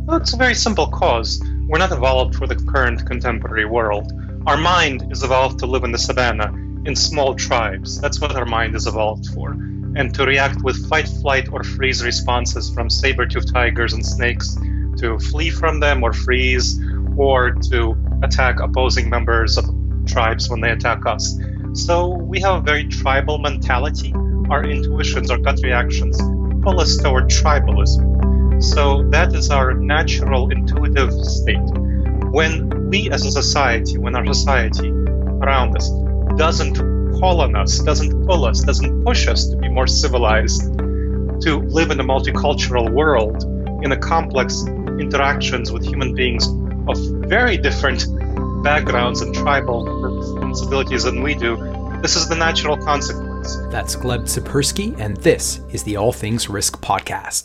Well, it's a very simple cause. We're not evolved for the current contemporary world. Our mind is evolved to live in the savannah, in small tribes. That's what our mind is evolved for. And to react with fight, flight, or freeze responses from saber-toothed tigers and snakes, to flee from them or freeze, or to attack opposing members of tribes when they attack us. So we have a very tribal mentality. Our intuitions, our gut reactions pull us toward tribalism. So that is our natural intuitive state. When we as a society, when our society around us doesn't call on us, doesn't pull us, doesn't push us to be more civilized, to live in a multicultural world, in a complex interactions with human beings of very different backgrounds and tribal responsibilities than we do, this is the natural consequence. That's Gleb Tsipursky, and this is the All Things Risk podcast.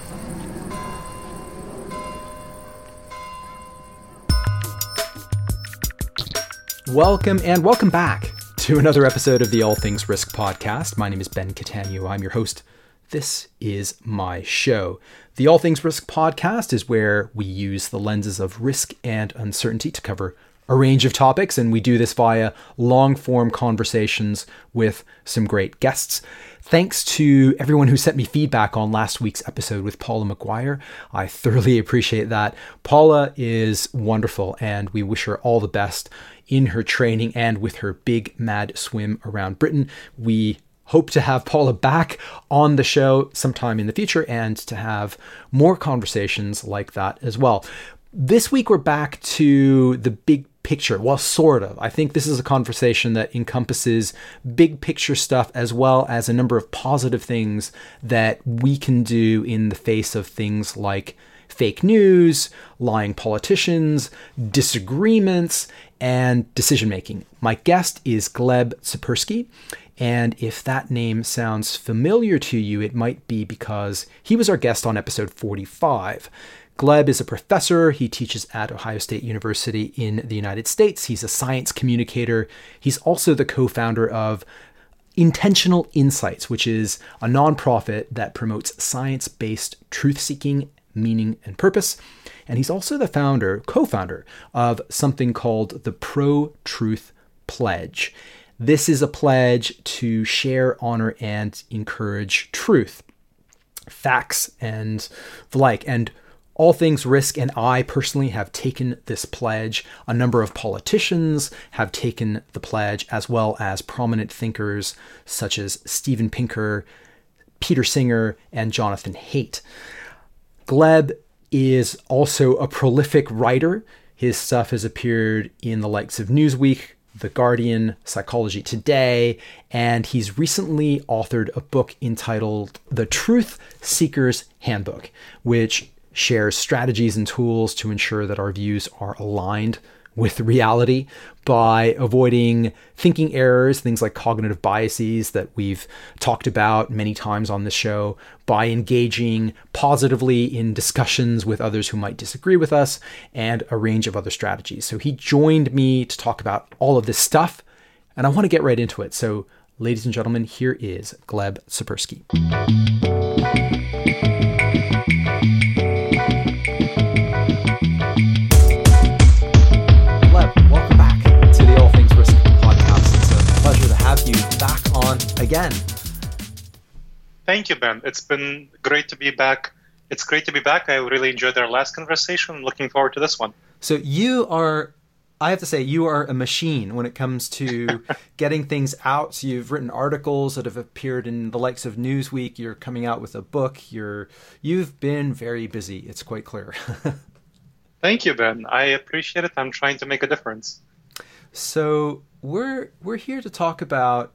Welcome and welcome back to another episode of the All Things Risk podcast. My name is Ben Catania. I'm your host. This is my show. The All Things Risk podcast is where we use the lenses of risk and uncertainty to cover a range of topics, and we do this via long-form conversations with some great guests. Thanks to everyone who sent me feedback on last week's episode with Paula McGuire. I thoroughly appreciate that. Paula is wonderful, and we wish her all the best in her training and with her big mad swim around Britain. We hope to have Paula back on the show sometime in the future and to have more conversations like that as well. This week, we're back to the big picture. Well, sort of. I think this is a conversation that encompasses big picture stuff as well as a number of positive things that we can do in the face of things like fake news, lying politicians, disagreements, and decision making. My guest is Gleb Tsipursky. And if that name sounds familiar to you, it might be because he was our guest on episode 45. Gleb is a professor. He teaches at Ohio State University in the United States. He's a science communicator. He's also the co-founder of Intentional Insights, which is a nonprofit that promotes science-based truth-seeking, meaning, and purpose. And he's also the co-founder of something called the Pro-Truth Pledge. This is a pledge to share, honor, and encourage truth, facts, and the like. And All Things Risk and I personally have taken this pledge. A number of politicians have taken the pledge, as well as prominent thinkers such as Steven Pinker, Peter Singer, and Jonathan Haidt. Gleb is also a prolific writer. His stuff has appeared in the likes of Newsweek, The Guardian, Psychology Today, and he's recently authored a book entitled The Truth Seeker's Handbook, which shares strategies and tools to ensure that our views are aligned with reality by avoiding thinking errors, things like cognitive biases that we've talked about many times on this show, by engaging positively in discussions with others who might disagree with us, and a range of other strategies. So he joined me to talk about all of this stuff, and I want to get right into it. So, ladies and gentlemen, here is Gleb Tsipursky. You back on again. Thank you, Ben. It's been great to be back. It's great to be back. I really enjoyed our last conversation. I'm looking forward to this one. So I have to say, you are a machine when it comes to getting things out. So you've written articles that have appeared in the likes of Newsweek. You're coming out with a book. You've been very busy. It's quite clear. Thank you, Ben. I appreciate it. I'm trying to make a difference. So we're here to talk about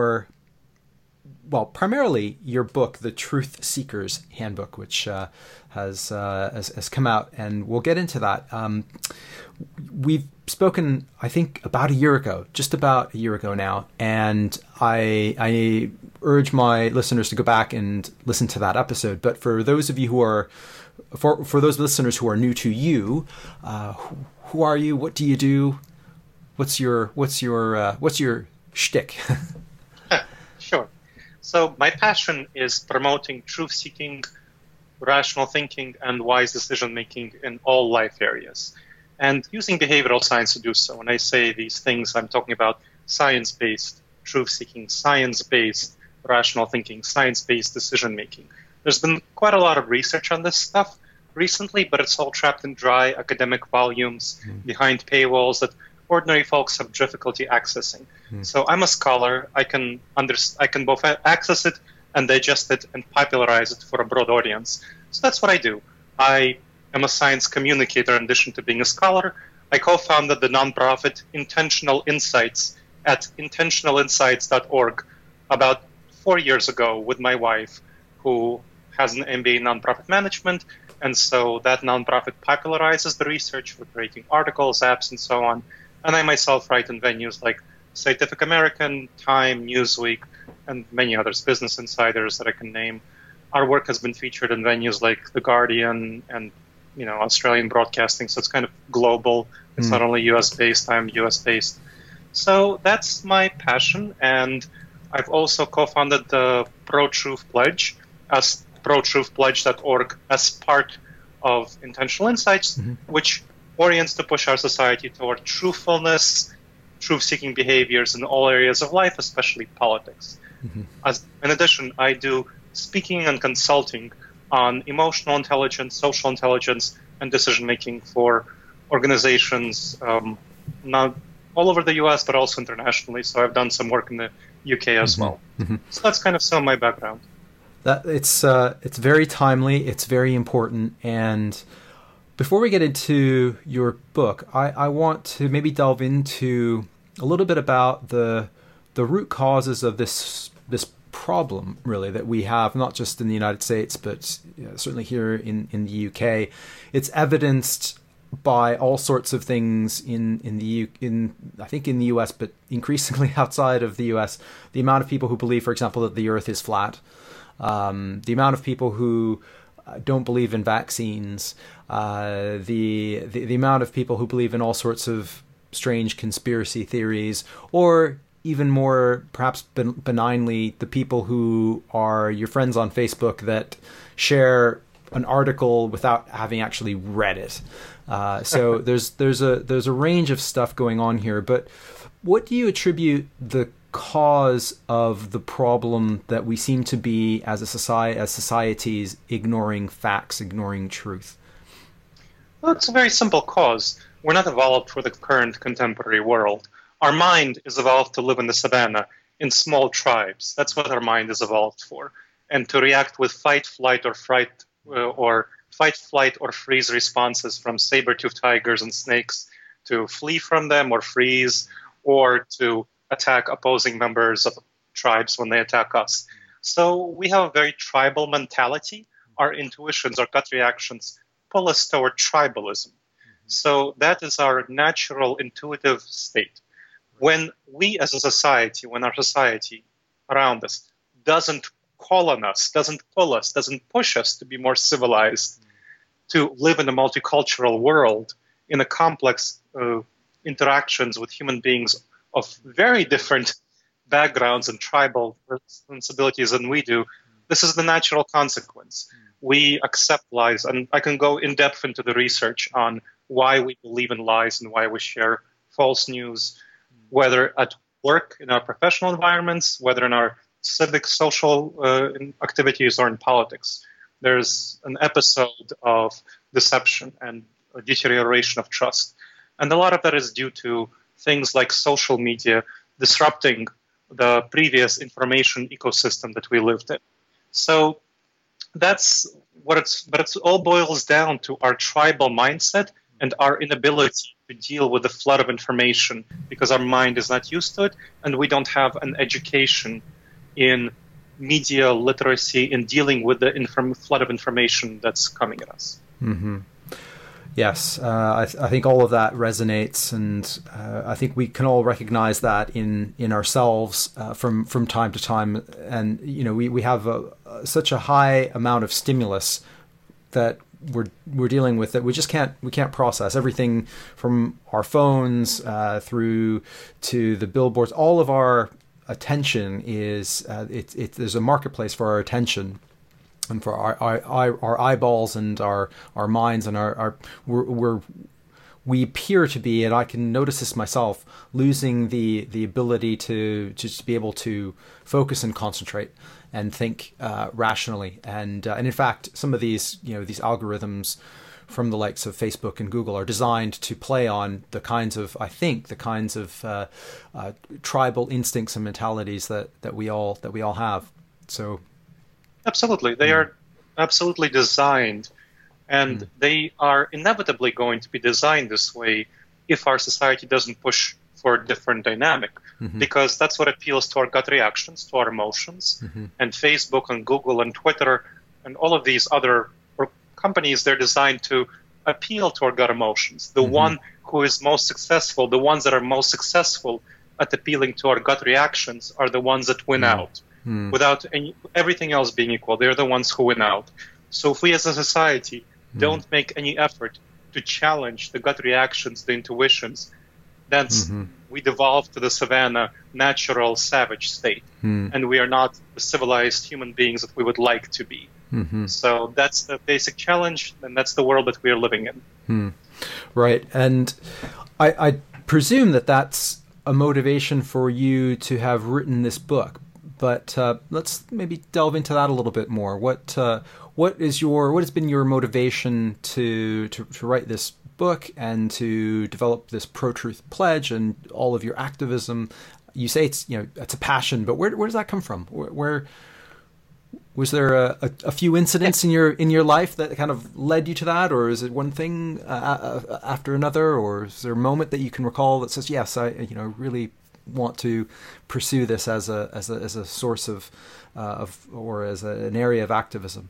primarily your book, The Truth Seeker's Handbook, which has come out, and we'll get into that. We've spoken, I think, just about a year ago now, and I urge my listeners to go back and listen to that episode. But for those of you for those listeners who are new to you, who are you? What do you do? What's your shtick? Sure. So my passion is promoting truth-seeking rational thinking, and wise decision making in all life areas. And using behavioral science to do so. When I say these things, I'm talking about science-based truth seeking, science-based rational thinking, science-based decision making. There's been quite a lot of research on this stuff recently, but it's all trapped in dry academic volumes behind paywalls that ordinary folks have difficulty accessing. So I'm a scholar. I can both access it and digest it and popularize it for a broad audience. So that's what I do. I am a science communicator in addition to being a scholar. I co-founded the nonprofit Intentional Insights at intentionalinsights.org about 4 years ago with my wife, who has an MBA in nonprofit management. And so that nonprofit popularizes the research. We're creating articles, apps, and so on. And I myself write in venues like Scientific American, Time, Newsweek, and many others, Business Insiders that I can name. Our work has been featured in venues like The Guardian and Australian Broadcasting, so it's kind of global. It's not only US-based, I'm US-based. So that's my passion, and I've also co-founded the Pro-Truth Pledge as protruthpledge.org as part of Intentional Insights, which orients to push our society toward truthfulness, truth-seeking behaviors in all areas of life, especially politics. In addition, I do speaking and consulting on emotional intelligence, social intelligence, and decision-making for organizations not all over the U.S., but also internationally. So I've done some work in the UK as well. So that's kind of some of my background. That it's very timely, it's very important, and before we get into your book, I want to maybe delve into a little bit about the root causes of this problem, really, that we have, not just in the United States, but certainly here in the UK. It's evidenced by all sorts of things in I think in the US, but increasingly outside of the US. The amount of people who believe, for example, that the Earth is flat, the amount of people who don't believe in vaccines, the amount of people who believe in all sorts of strange conspiracy theories, or even more perhaps benignly, the people who are your friends on Facebook that share an article without having actually read it. So there's a range of stuff going on here. But what do you attribute the cause of the problem that we seem to be as societies ignoring facts, ignoring truth? Well, it's a very simple cause. We're not evolved for the current contemporary world. Our mind is evolved to live in the savannah in small tribes. That's what our mind is evolved for. And to react with fight, flight, or freeze responses from saber-toothed tigers and snakes, to flee from them or freeze, or to attack opposing members of tribes when they attack us. So we have a very tribal mentality. Our intuitions, our gut reactions pull us toward tribalism. So that is our natural intuitive state. When we as a society, when our society around us doesn't call on us, doesn't pull us, doesn't push us to be more civilized, to live in a multicultural world, in a complex interactions with human beings of very different backgrounds and tribal sensibilities than we do, this is the natural consequence. We accept lies, and I can go in depth into the research on why we believe in lies and why we share false news, whether at work, in our professional environments, whether in our civic, social activities, or in politics. There's an episode of deception and a deterioration of trust. And a lot of that is due to things like social media disrupting the previous information ecosystem that we lived in. So that's what it all boils down to: our tribal mindset and our inability to deal with the flood of information because our mind is not used to it, and we don't have an education in media literacy in dealing with the flood of information that's coming at us. Mm-hmm. Yes, I think all of that resonates, and I think we can all recognize that in ourselves from time to time. And we have such a high amount of stimulus that we're dealing with that we can't process everything from our phones through to the billboards. All of our attention is there's a marketplace for our attention. and for our eyeballs and our minds and we appear to be, and I can notice this myself, losing the ability to just be able to focus and concentrate and think rationally. And in fact, some of these algorithms from the likes of Facebook and Google are designed to play on the kinds of tribal instincts and mentalities that we all have. So, absolutely, they are absolutely designed, and they are inevitably going to be designed this way if our society doesn't push for a different dynamic, because that's what appeals to our gut reactions, to our emotions. And Facebook and Google and Twitter and all of these other companies, they're designed to appeal to our gut emotions. The one who is most successful, the ones that are most successful at appealing to our gut reactions are the ones that win out. Without everything else being equal, they're the ones who win out. So if we as a society don't make any effort to challenge the gut reactions, the intuitions, then we devolve to the savannah, natural, savage state. And we are not the civilized human beings that we would like to be. So that's the basic challenge, and that's the world that we are living in. Right. And I presume that that's a motivation for you to have written this book. But let's maybe delve into that a little bit more. What has been your motivation to write this book and to develop this pro-truth pledge and all of your activism? You say it's a passion, but where does that come from? Where was there a few incidents in your life that kind of led you to that, or is it one thing after another, or is there a moment that you can recall that says, yes, I really want to pursue this as a source of or as an area of activism?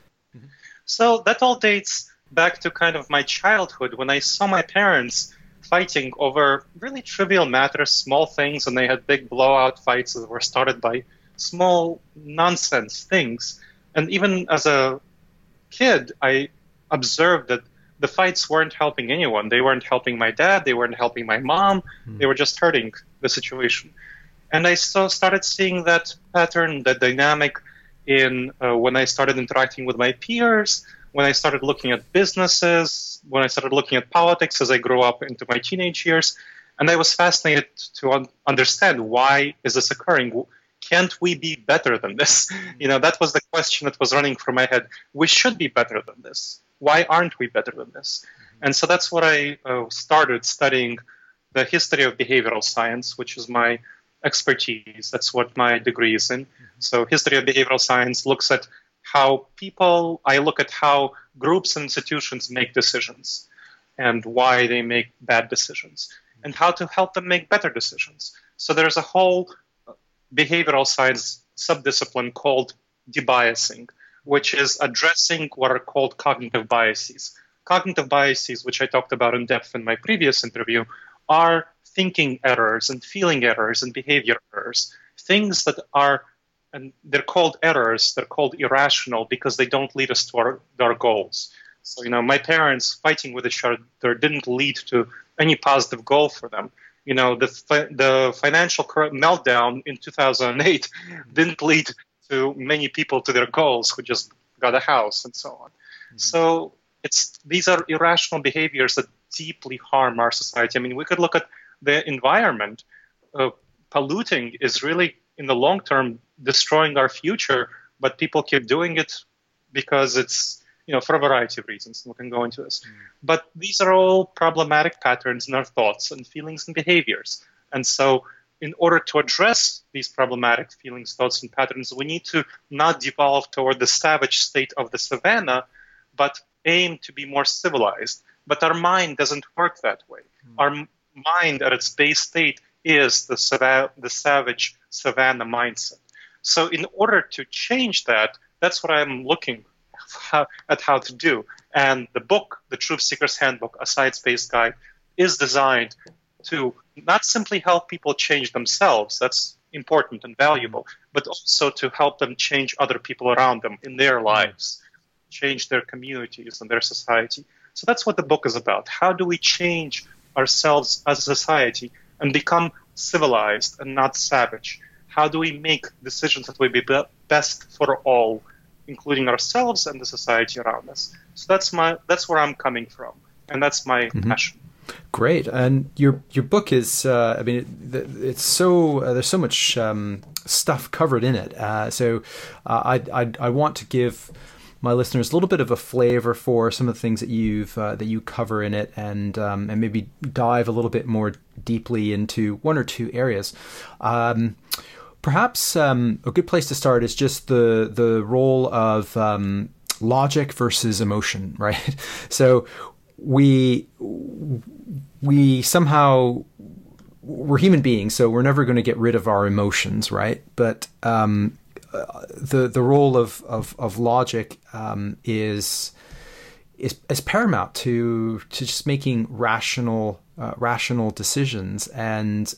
So that all dates back to kind of my childhood, when I saw my parents fighting over really trivial matters, small things, and they had big blowout fights that were started by small nonsense things. And even as a kid, I observed that the fights weren't helping anyone. They weren't helping my dad. They weren't helping my mom. They were just hurting the situation. And I started seeing that pattern, that dynamic in when I started interacting with my peers, when I started looking at businesses, when I started looking at politics as I grew up into my teenage years. And I was fascinated to understand, why is this occurring? Can't we be better than this? That was the question that was running through my head. We should be better than this. Why aren't we better than this? And so that's what I started studying, the history of behavioral science, which is my expertise. That's what my degree is in. So history of behavioral science looks at how I look at how groups and institutions make decisions and why they make bad decisions and how to help them make better decisions. So there's a whole behavioral science subdiscipline called debiasing, which is addressing what are called cognitive biases. Cognitive biases, which I talked about in depth in my previous interview, are thinking errors and feeling errors and behavior errors, things that are, and they're called errors, they're called irrational because they don't lead us to our goals. So, my parents fighting with each other didn't lead to any positive goal for them. The financial meltdown in 2008 didn't lead to many people to their goals who just got a house and so on. So these are irrational behaviors that deeply harm our society. I mean, we could look at the environment. Polluting is really, in the long term, destroying our future, but people keep doing it because it's, for a variety of reasons. We can go into this. But these are all problematic patterns in our thoughts and feelings and behaviors. And so in order to address these problematic feelings, thoughts, and patterns, we need to not devolve toward the savage state of the savannah, but aim to be more civilized. But our mind doesn't work that way. Our mind at its base state is the savage savannah mindset. So in order to change that, that's what I'm looking at how to do. And the book, The Truth Seeker's Handbook, a science-based guide, is designed to not simply help people change themselves, that's important and valuable, but also to help them change other people around them in their lives, change their communities and their society. So that's what the book is about. How do we change ourselves as a society and become civilized and not savage? How do we make decisions that will be best for all including ourselves and the society around us. So that's where I'm coming from, and that's my passion. Great. And your book is, it's so there's so much stuff covered in it. So I want to give my listeners a little bit of a flavor for some of the things that you cover in it, and maybe dive a little bit more deeply into one or two areas. Perhaps a good place to start is just the role of logic versus emotion, right? So we somehow, we're human beings, so we're never going to get rid of our emotions, right? But the role of logic is paramount to just making rational decisions, and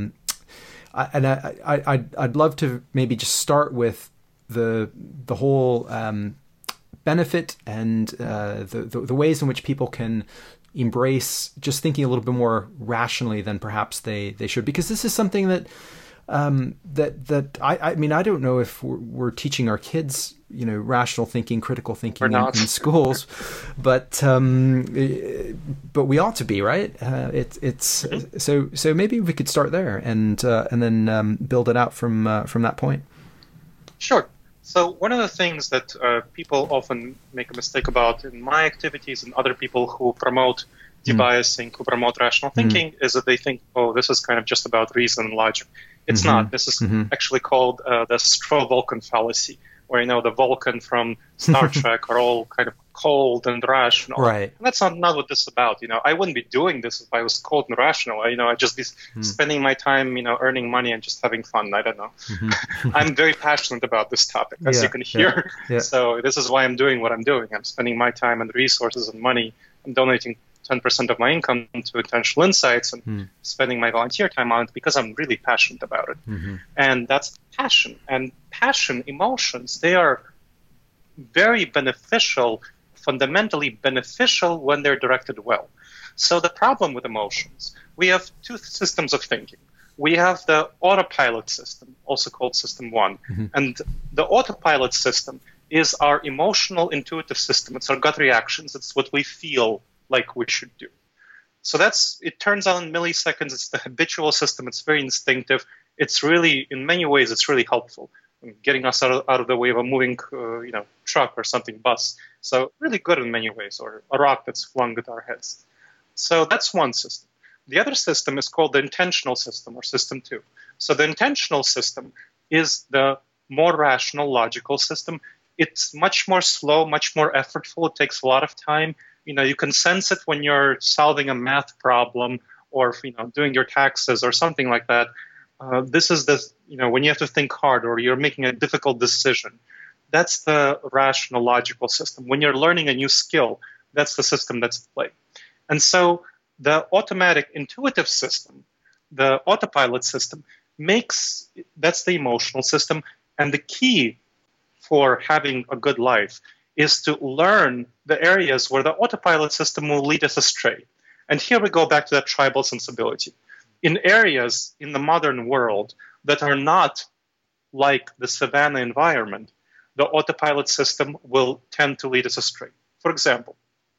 I'd love to maybe just start with the whole benefit and the ways in which people can embrace just thinking a little bit more rationally than perhaps they should, because this is something that I don't know if we're teaching our kids, rational thinking, critical thinking in schools, but we ought to be, right? So maybe we could start there and then build it out from that point. Sure. So one of the things that people often make a mistake about in my activities and other people who promote debiasing, who promote rational thinking, is that they think, oh, this is kind of just about reason and logic. It's not. This is actually called the Stroh-Vulcan fallacy, where, the Vulcan from Star Trek are all kind of cold and rational. Right. And that's not what this is about. I wouldn't be doing this if I was cold and rational. I'd just be spending my time, earning money and just having fun. I don't know. I'm very passionate about this topic, as you can hear. Yeah. So this is why I'm doing what I'm doing. I'm spending my time and resources and money. I'm donating 10% of my income to Intentional Insights and spending my volunteer time on it because I'm really passionate about it. And that's passion. And passion, emotions, they are very beneficial, fundamentally beneficial when they're directed well. So the problem with emotions, we have two systems of thinking. We have the autopilot system, also called System 1. And the autopilot system is our emotional, intuitive system. It's our gut reactions. It's what we feel like we should do. So it turns out in milliseconds. It's the habitual system. It's very instinctive. It's really, in many ways, it's really helpful in getting us out of the way of a moving, truck or something, bus. So really good in many ways, or a rock that's flung at our heads. So that's one system. The other system is called the intentional system, or System 2. So the intentional system is the more rational, logical system. It's much more slow, much more effortful. It takes a lot of time. You can sense it when you're solving a math problem or, doing your taxes or something like that. This is when you have to think hard or you're making a difficult decision. That's the rational, logical system. When you're learning a new skill, that's the system that's at play. And so the automatic, intuitive system, the autopilot system, that's the emotional system. And the key for having a good life is to learn the areas where the autopilot system will lead us astray. And here we go back to that tribal sensibility. In areas in the modern world that are not like the savanna environment, the autopilot system will tend to lead us astray. For example,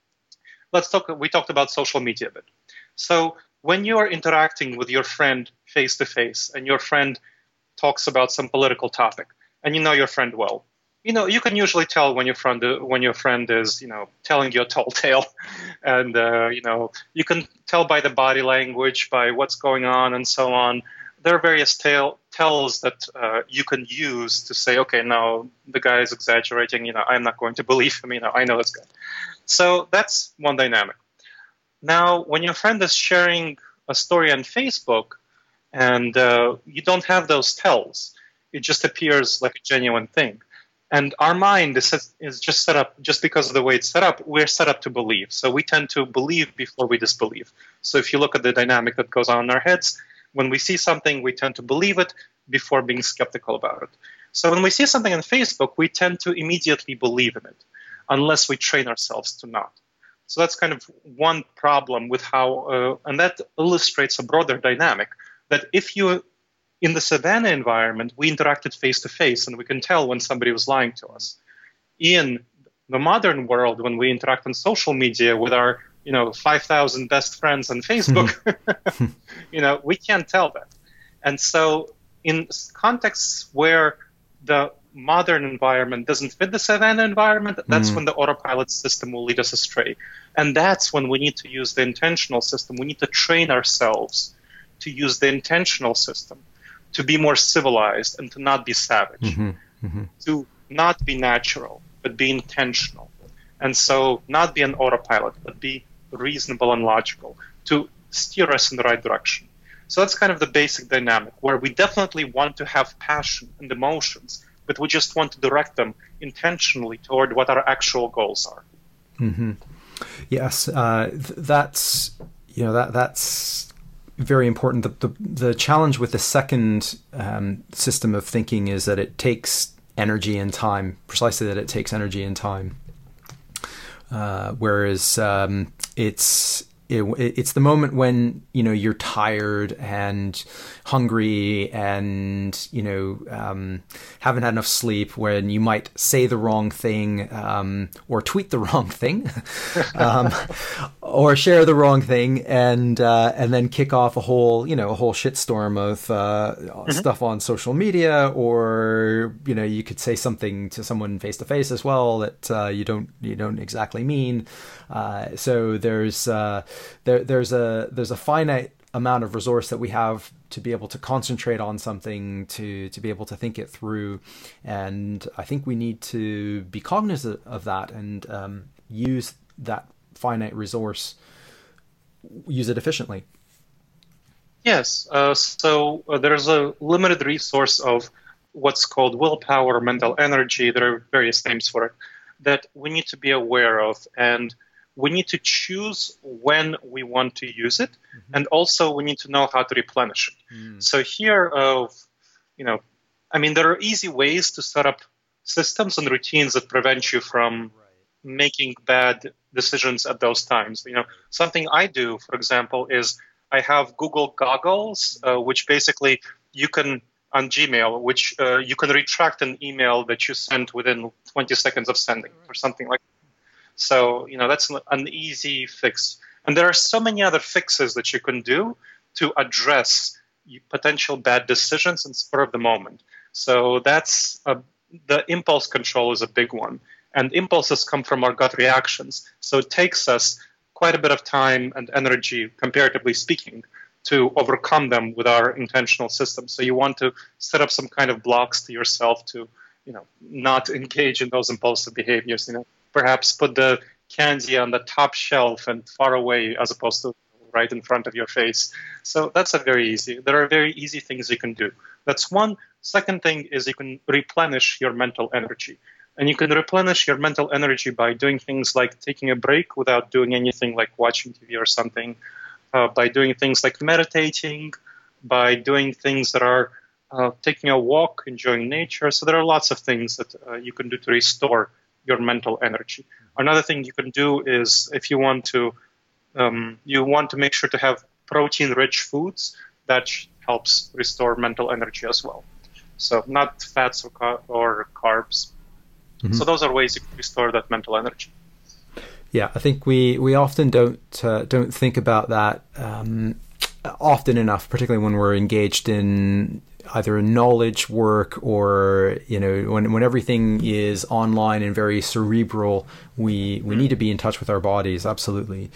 we talked about social media a bit. So when you are interacting with your friend face-to-face and your friend talks about some political topic, and you know your friend well, you can usually tell when your friend is, telling you a tall tale, and you can tell by the body language, by what's going on, and so on. There are various tells that you can use to say, okay, no, the guy is exaggerating. I'm not going to believe him. I know this guy. So that's one dynamic. Now, when your friend is sharing a story on Facebook, and you don't have those tells, it just appears like a genuine thing. And our mind is just set up, just because of the way it's set up, we're set up to believe. So we tend to believe before we disbelieve. So if you look at the dynamic that goes on in our heads, when we see something, we tend to believe it before being skeptical about it. So when we see something on Facebook, we tend to immediately believe in it, unless we train ourselves to not. So that's kind of one problem with how, and that illustrates a broader dynamic, that if you, in the savanna environment, we interacted face-to-face, and we can tell when somebody was lying to us. in the modern world, when we interact on social media with our 5,000 best friends on Facebook, we can't tell that. And so in contexts where the modern environment doesn't fit the savanna environment, that's when the autopilot system will lead us astray. And that's when we need to use the intentional system. We need to train ourselves to use the intentional system, to be more civilized and to not be savage, to not be natural, but be intentional. And so not be an autopilot, but be reasonable and logical, to steer us in the right direction. So that's kind of the basic dynamic, where we definitely want to have passion and emotions, but we just want to direct them intentionally toward what our actual goals are. Yes, that's very important. The challenge with the second system of thinking is that it takes energy and time. Precisely that it takes energy and time. Whereas it's the moment when you're tired and hungry and haven't had enough sleep, when you might say the wrong thing or tweet the wrong thing or share the wrong thing and then kick off a whole shitstorm of stuff on social media, or you could say something to someone face to face as well that you don't exactly mean. So there's a finite amount of resource that we have to be able to concentrate on something, to be able to think it through. And I think we need to be cognizant of that and use that finite resource, use it efficiently. Yes. So there's a limited resource of what's called willpower, mental energy. There are various names for it that we need to be aware of, and we need to choose when we want to use it, and also we need to know how to replenish it. So here, there are easy ways to set up systems and routines that prevent you from making bad decisions at those times. Something I do, for example, is I have Google Goggles, which basically you can, on Gmail, which you can retract an email that you sent within 20 seconds of sending or something like that. So, that's an easy fix. And there are so many other fixes that you can do to address potential bad decisions and spur of the moment. So that's the impulse control is a big one. And impulses come from our gut reactions. So it takes us quite a bit of time and energy, comparatively speaking, to overcome them with our intentional system. So you want to set up some kind of blocks to yourself to, not engage in those impulsive behaviors, Perhaps put the candy on the top shelf and far away as opposed to right in front of your face. So that's there are very easy things you can do. That's one. Second thing is you can replenish your mental energy. And you can replenish your mental energy by doing things like taking a break without doing anything like watching TV or something, by doing things like meditating, by doing things that are taking a walk, enjoying nature. So there are lots of things that you can do to restore your mental energy. Another thing you can do is, if you want to make sure to have protein-rich foods. That helps restore mental energy as well. So not fats or carbs. So those are ways you can restore that mental energy. Yeah, I think we often don't think about that often enough, particularly when we're engaged in either knowledge work or when everything is online and very cerebral. We need to be in touch with our bodies. Absolutely.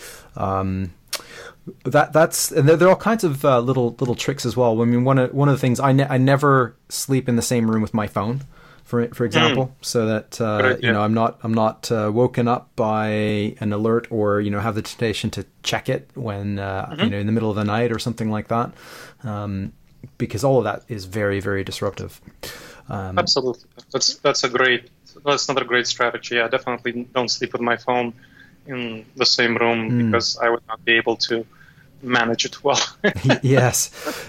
That's and there are all kinds of little tricks as well. I mean, one of the things I never sleep in the same room with my phone, for example, so that I'm not woken up by an alert or have the temptation to check it when in the middle of the night or something like that, because all of that is very, very disruptive. Absolutely, that's another great strategy. I definitely don't sleep with my phone in the same room because I would not be able to manage it well. Yes.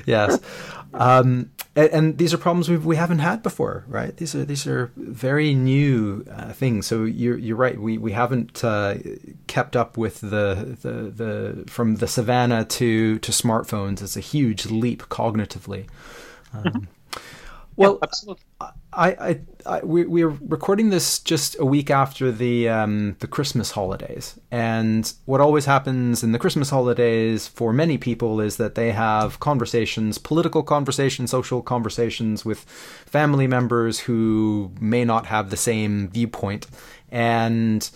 And these are problems we haven't had before, right? These are very new things. So you're right. We haven't kept up with the from the savannah to smartphones. It's a huge leap cognitively. Well, absolutely. we're recording this just a week after the Christmas holidays, and what always happens in the Christmas holidays for many people is that they have conversations, political conversations, social conversations with family members who may not have the same viewpoint, and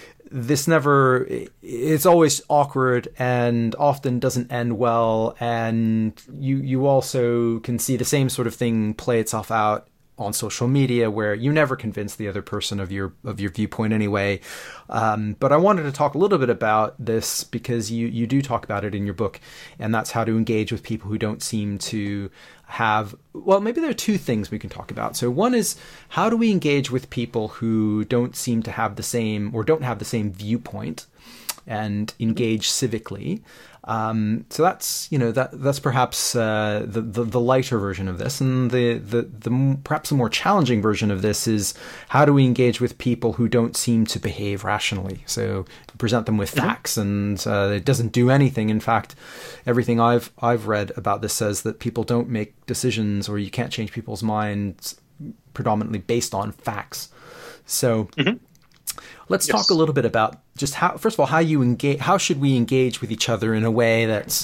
it's always awkward and often doesn't end well, and you also can see the same sort of thing play itself out on social media, where you never convince the other person of your viewpoint anyway. But I wanted to talk a little bit about this because you do talk about it in your book, and that's how to engage with people who don't seem to have, well, maybe there are two things we can talk about. So one is, how do we engage with people who don't seem to have the same, or don't have the same viewpoint, and engage civically? So that's, that's perhaps the lighter version of this, and the perhaps the more challenging version of this is, how do we engage with people who don't seem to behave rationally? So present them with facts, and it doesn't do anything. In fact, everything I've read about this says that people don't make decisions, or you can't change people's minds predominantly based on facts. So. Let's talk a little bit about just how, first of all, how you engage. How should we engage with each other in a way that's,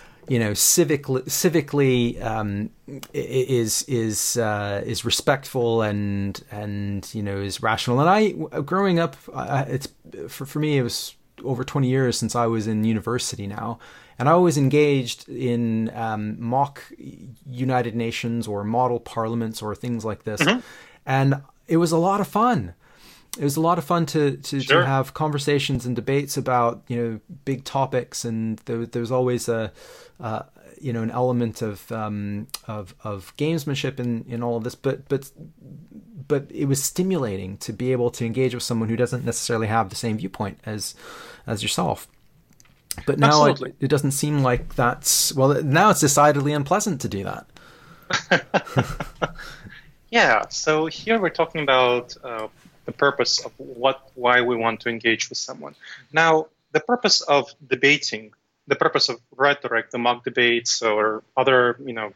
civically is respectful and is rational. And growing up, it's for me, it was over 20 years since I was in university now, and I always engaged in mock United Nations or model parliaments or things like this, and it was a lot of fun. It was a lot of fun to have conversations and debates about big topics, and there's always an element of gamesmanship in all of this, but it was stimulating to be able to engage with someone who doesn't necessarily have the same viewpoint as yourself. But now it doesn't seem like that's, well, now it's decidedly unpleasant to do that. Yeah. So here we're talking about the purpose of why we want to engage with someone. Now, the purpose of debating, the purpose of rhetoric, the mock debates or other,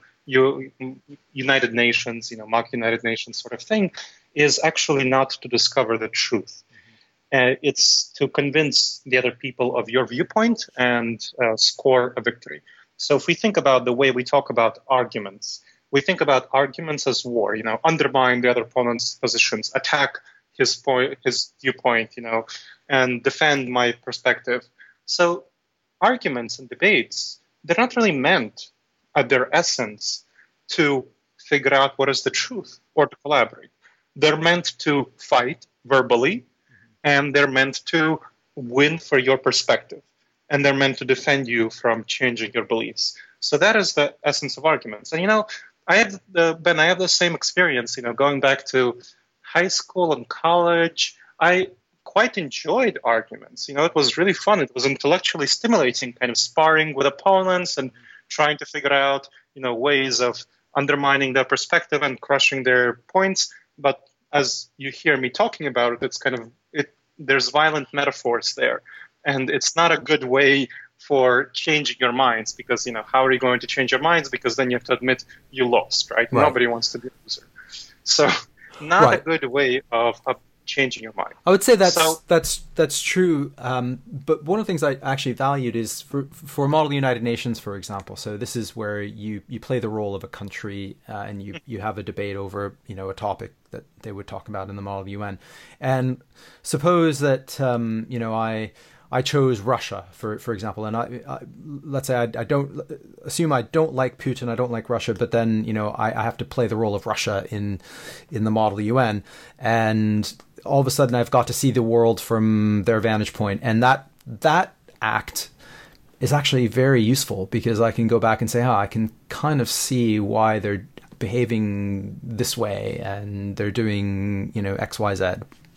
United Nations, mock United Nations sort of thing, is actually not to discover the truth. It's to convince the other people of your viewpoint and score a victory. So if we think about the way we talk about arguments, we think about arguments as war, undermine the other opponent's positions, attack his viewpoint, and defend my perspective. So arguments and debates, they're not really meant at their essence to figure out what is the truth or to collaborate. They're meant to fight verbally, and they're meant to win for your perspective, and they're meant to defend you from changing your beliefs. So that is the essence of arguments. And I have the same experience, going back to high school and college. I quite enjoyed arguments. It was really fun. It was intellectually stimulating, kind of sparring with opponents and trying to figure out, ways of undermining their perspective and crushing their points. But as you hear me talking about it, there's violent metaphors there. And it's not a good way for changing your minds, because, how are you going to change your minds? Because then you have to admit you lost, right? Nobody wants to be a loser. So not a good way of changing your mind. I would say that's true. But one of the things I actually valued is for Model United Nations, for example. So this is where you play the role of a country, and you have a debate over a topic that they would talk about in the Model UN. And suppose that I chose Russia, for example, and I let's say I don't like Putin, I don't like Russia, but then I have to play the role of Russia in the Model UN, and all of a sudden I've got to see the world from their vantage point, and that act is actually very useful, because I can go back and say, I can kind of see why they're behaving this way, and they're doing X, Y, Z.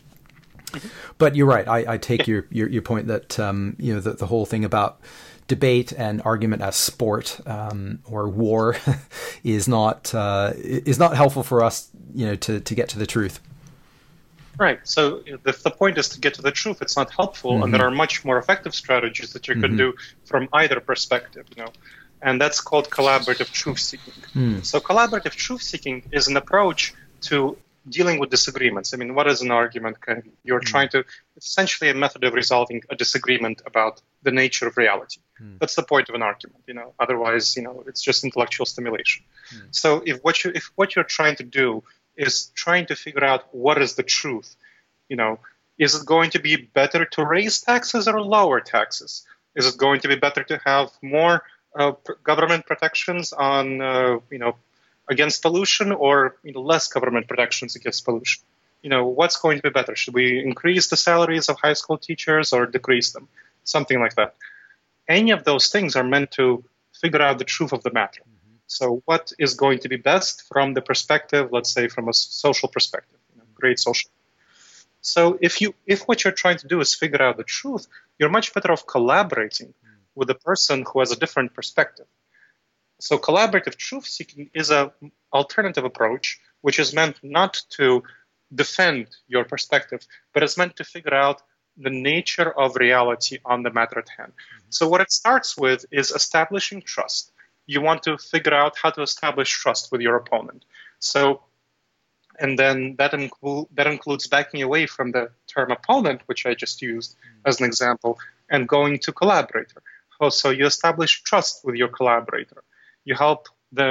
But you're right. I take your point that the whole thing about debate and argument as sport or war is not helpful for us to get to the truth. Right. So the point is to get to the truth. It's not helpful, and there are much more effective strategies that you can do from either perspective. And that's called collaborative truth seeking. So collaborative truth seeking is an approach to dealing with disagreements. I mean, what is an argument? You're trying to, it's essentially a method of resolving a disagreement about the nature of reality. That's the point of an argument, Otherwise, it's just intellectual stimulation. So if what you're trying to do is trying to figure out what is the truth, is it going to be better to raise taxes or lower taxes? Is it going to be better to have more government protections on, against pollution, or less government protections against pollution? What's going to be better? Should we increase the salaries of high school teachers or decrease them? Something like that. Any of those things are meant to figure out the truth of the matter. So what is going to be best from the perspective, let's say from a social perspective, great social. So if what you're trying to do is figure out the truth, you're much better off collaborating with a person who has a different perspective. So collaborative truth-seeking is an alternative approach, which is meant not to defend your perspective, but it's meant to figure out the nature of reality on the matter at hand. So what it starts with is establishing trust. You want to figure out how to establish trust with your opponent. So, and then that includes backing away from the term opponent, which I just used as an example, and going to collaborator. So you establish trust with your collaborator. You help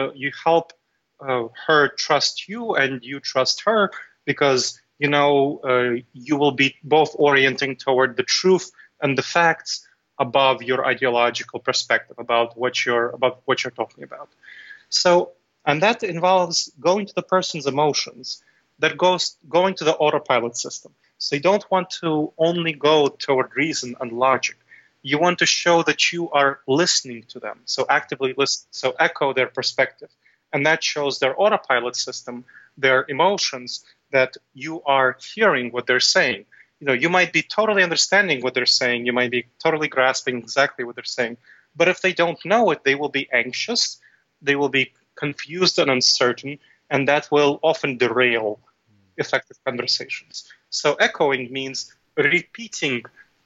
her trust you, and you trust her, because you will be both orienting toward the truth and the facts above your ideological perspective about what you're talking about. So, and that involves going to the person's emotions. That going to the autopilot system. So you don't want to only go toward reason and logic. You want to show that you are listening to them. So actively listen. So echo their perspective. And that shows their autopilot system, their emotions, that you are hearing what they're saying. You might be totally understanding what they're saying. You might be totally grasping exactly what they're saying. But if they don't know it, they will be anxious. They will be confused and uncertain. And that will often derail effective conversations. So echoing means repeating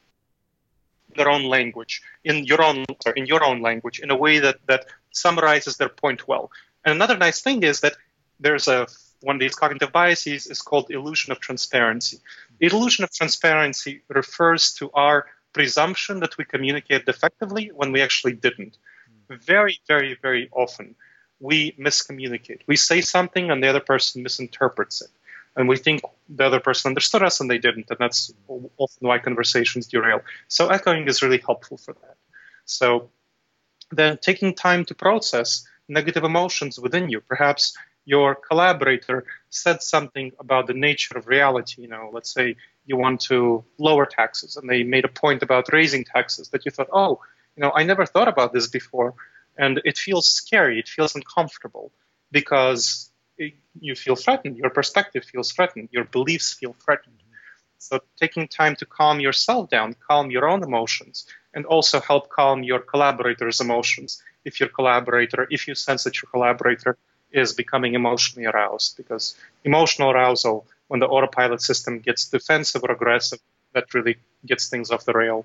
their own language in your own language in a way that summarizes their point well. And another nice thing is that there's one of these cognitive biases is called illusion of transparency. The illusion of transparency refers to our presumption that we communicated effectively when we actually didn't. Very, very, very often, we miscommunicate. We say something and the other person misinterprets it. And we think the other person understood us and they didn't. And that's often why conversations derail. So echoing is really helpful for that. So then taking time to process negative emotions within you. Perhaps your collaborator said something about the nature of reality. Let's say you want to lower taxes and they made a point about raising taxes that you thought, I never thought about this before. And it feels scary, it feels uncomfortable because you feel threatened, your perspective feels threatened, your beliefs feel threatened. So taking time to calm yourself down, calm your own emotions, and also help calm your collaborator's emotions if you sense that your collaborator is becoming emotionally aroused. Because emotional arousal, when the autopilot system gets defensive or aggressive, that really gets things off the rail.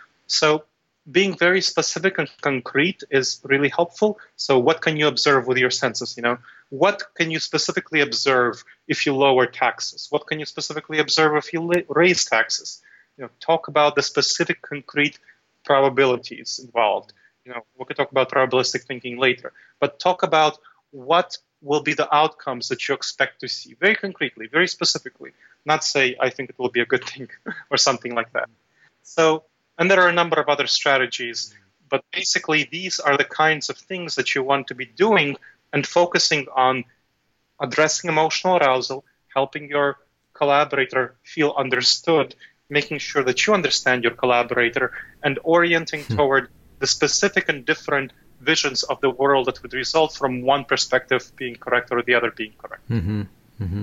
So being very specific and concrete is really helpful. So what can you observe with your senses? What can you specifically observe if you lower taxes? What can you specifically observe if you raise taxes? Talk about the specific concrete probabilities involved. We could talk about probabilistic thinking later, but talk about what will be the outcomes that you expect to see very concretely, very specifically, not say, I think it will be a good thing or something like that. So, and there are a number of other strategies, but basically these are the kinds of things that you want to be doing and focusing on addressing emotional arousal, helping your collaborator feel understood, making sure that you understand your collaborator, and orienting toward the specific and different visions of the world that would result from one perspective being correct or the other being correct. Mm-hmm. Mm-hmm.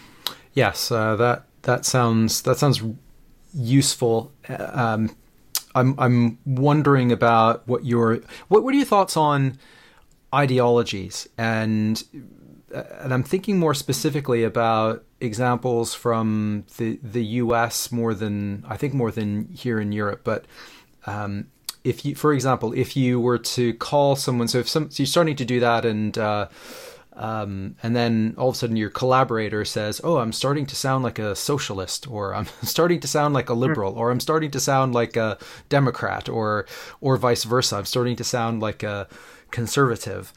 Yes, that sounds useful. I'm wondering about what are your thoughts on ideologies, and I'm thinking more specifically about examples from the US more than here in Europe. But if you, for example, if you were to call someone, so you're starting to do that, and And then all of a sudden your collaborator says, oh, I'm starting to sound like a socialist, or I'm starting to sound like a liberal, or I'm starting to sound like a Democrat, or vice versa. I'm starting to sound like a conservative.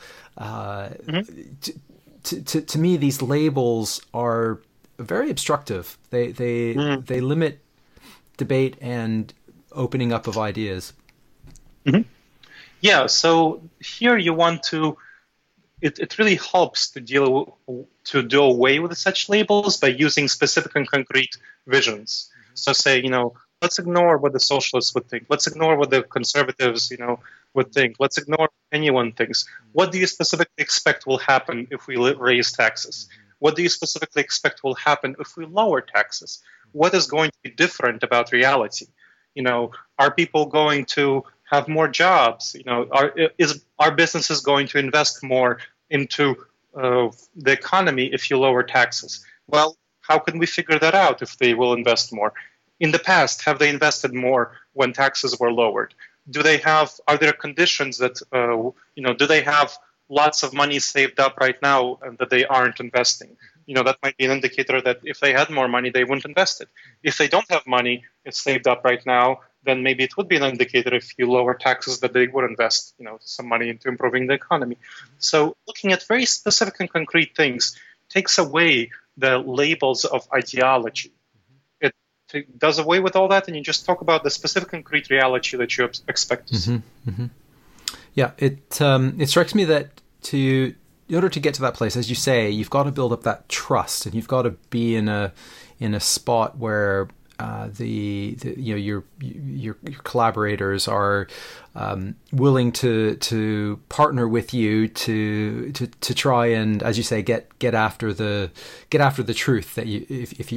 To me, these labels are very obstructive. They limit debate and opening up of ideas. Yeah, so here you want to, it really helps to do away with such labels by using specific and concrete visions. So say, let's ignore what the socialists would think. Let's ignore what the conservatives, would think. Let's ignore what anyone thinks. What do you specifically expect will happen if we raise taxes? What do you specifically expect will happen if we lower taxes? What is going to be different about reality? Are people going to have more jobs? Are businesses going to invest more into the economy if you lower taxes? Well, how can we figure that out if they will invest more? In the past, have they invested more when taxes were lowered? Are there conditions that, do they have lots of money saved up right now and that they aren't investing? That might be an indicator that if they had more money, they wouldn't invest it. If they don't have money, it's saved up right now, then maybe it would be an indicator if you lower taxes that they would invest, some money into improving the economy. So looking at very specific and concrete things takes away the labels of ideology. It does away with all that, and you just talk about the specific concrete reality that you expect to see. Yeah, it strikes me that in order to get to that place, as you say, you've got to build up that trust, and you've got to be in a spot where your collaborators are willing to partner with you to try and, as you say, get after the truth that you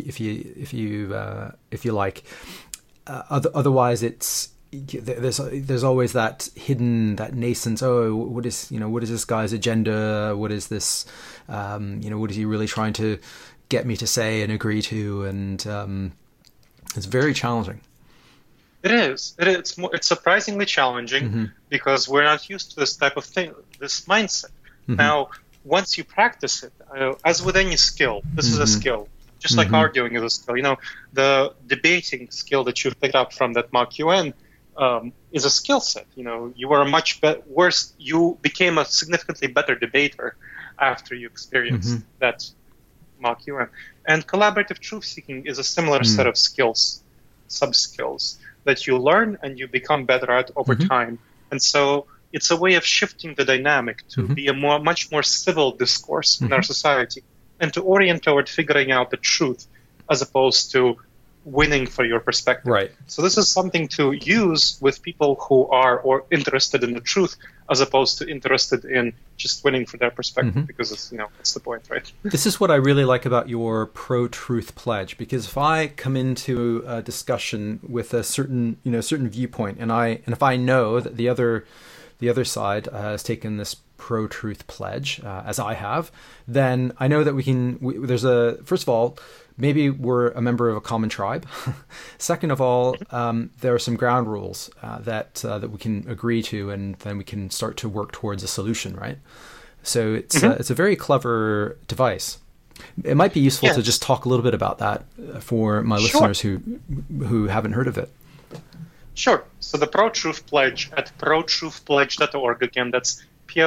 if you like. Otherwise, there's always that hidden, that nascent, what is this guy's agenda? What is this? What is he really trying to get me to say and agree to? And it's very challenging. It is. It's surprisingly challenging because we're not used to this type of thing, this mindset. Now, once you practice it, as with any skill, this is a skill. Just like arguing is a skill. The debating skill that you've picked up from that mock UN is a skill set. You were you became a significantly better debater after you experienced that mock UN. And collaborative truth-seeking is a similar set of skills, sub-skills, that you learn and you become better at over time. And so it's a way of shifting the dynamic to be a much more civil discourse in our society and to orient toward figuring out the truth as opposed to winning for your perspective. Right. So this is something to use with people who are interested in the truth as opposed to interested in just winning for their perspective, because it's, that's the point, right? This is what I really like about your pro-truth pledge, because if I come into a discussion with a certain viewpoint, and if I know that the other side has taken this pro-truth pledge, as I have, then I know that first of all, maybe we're a member of a common tribe. Second of all, there are some ground rules that we can agree to, and then we can start to work towards a solution, right? So it's a very clever device. It might be useful to just talk a little bit about that for my listeners who haven't heard of it. Sure. So the Pro-Truth Pledge at protruthpledge.org, again, that's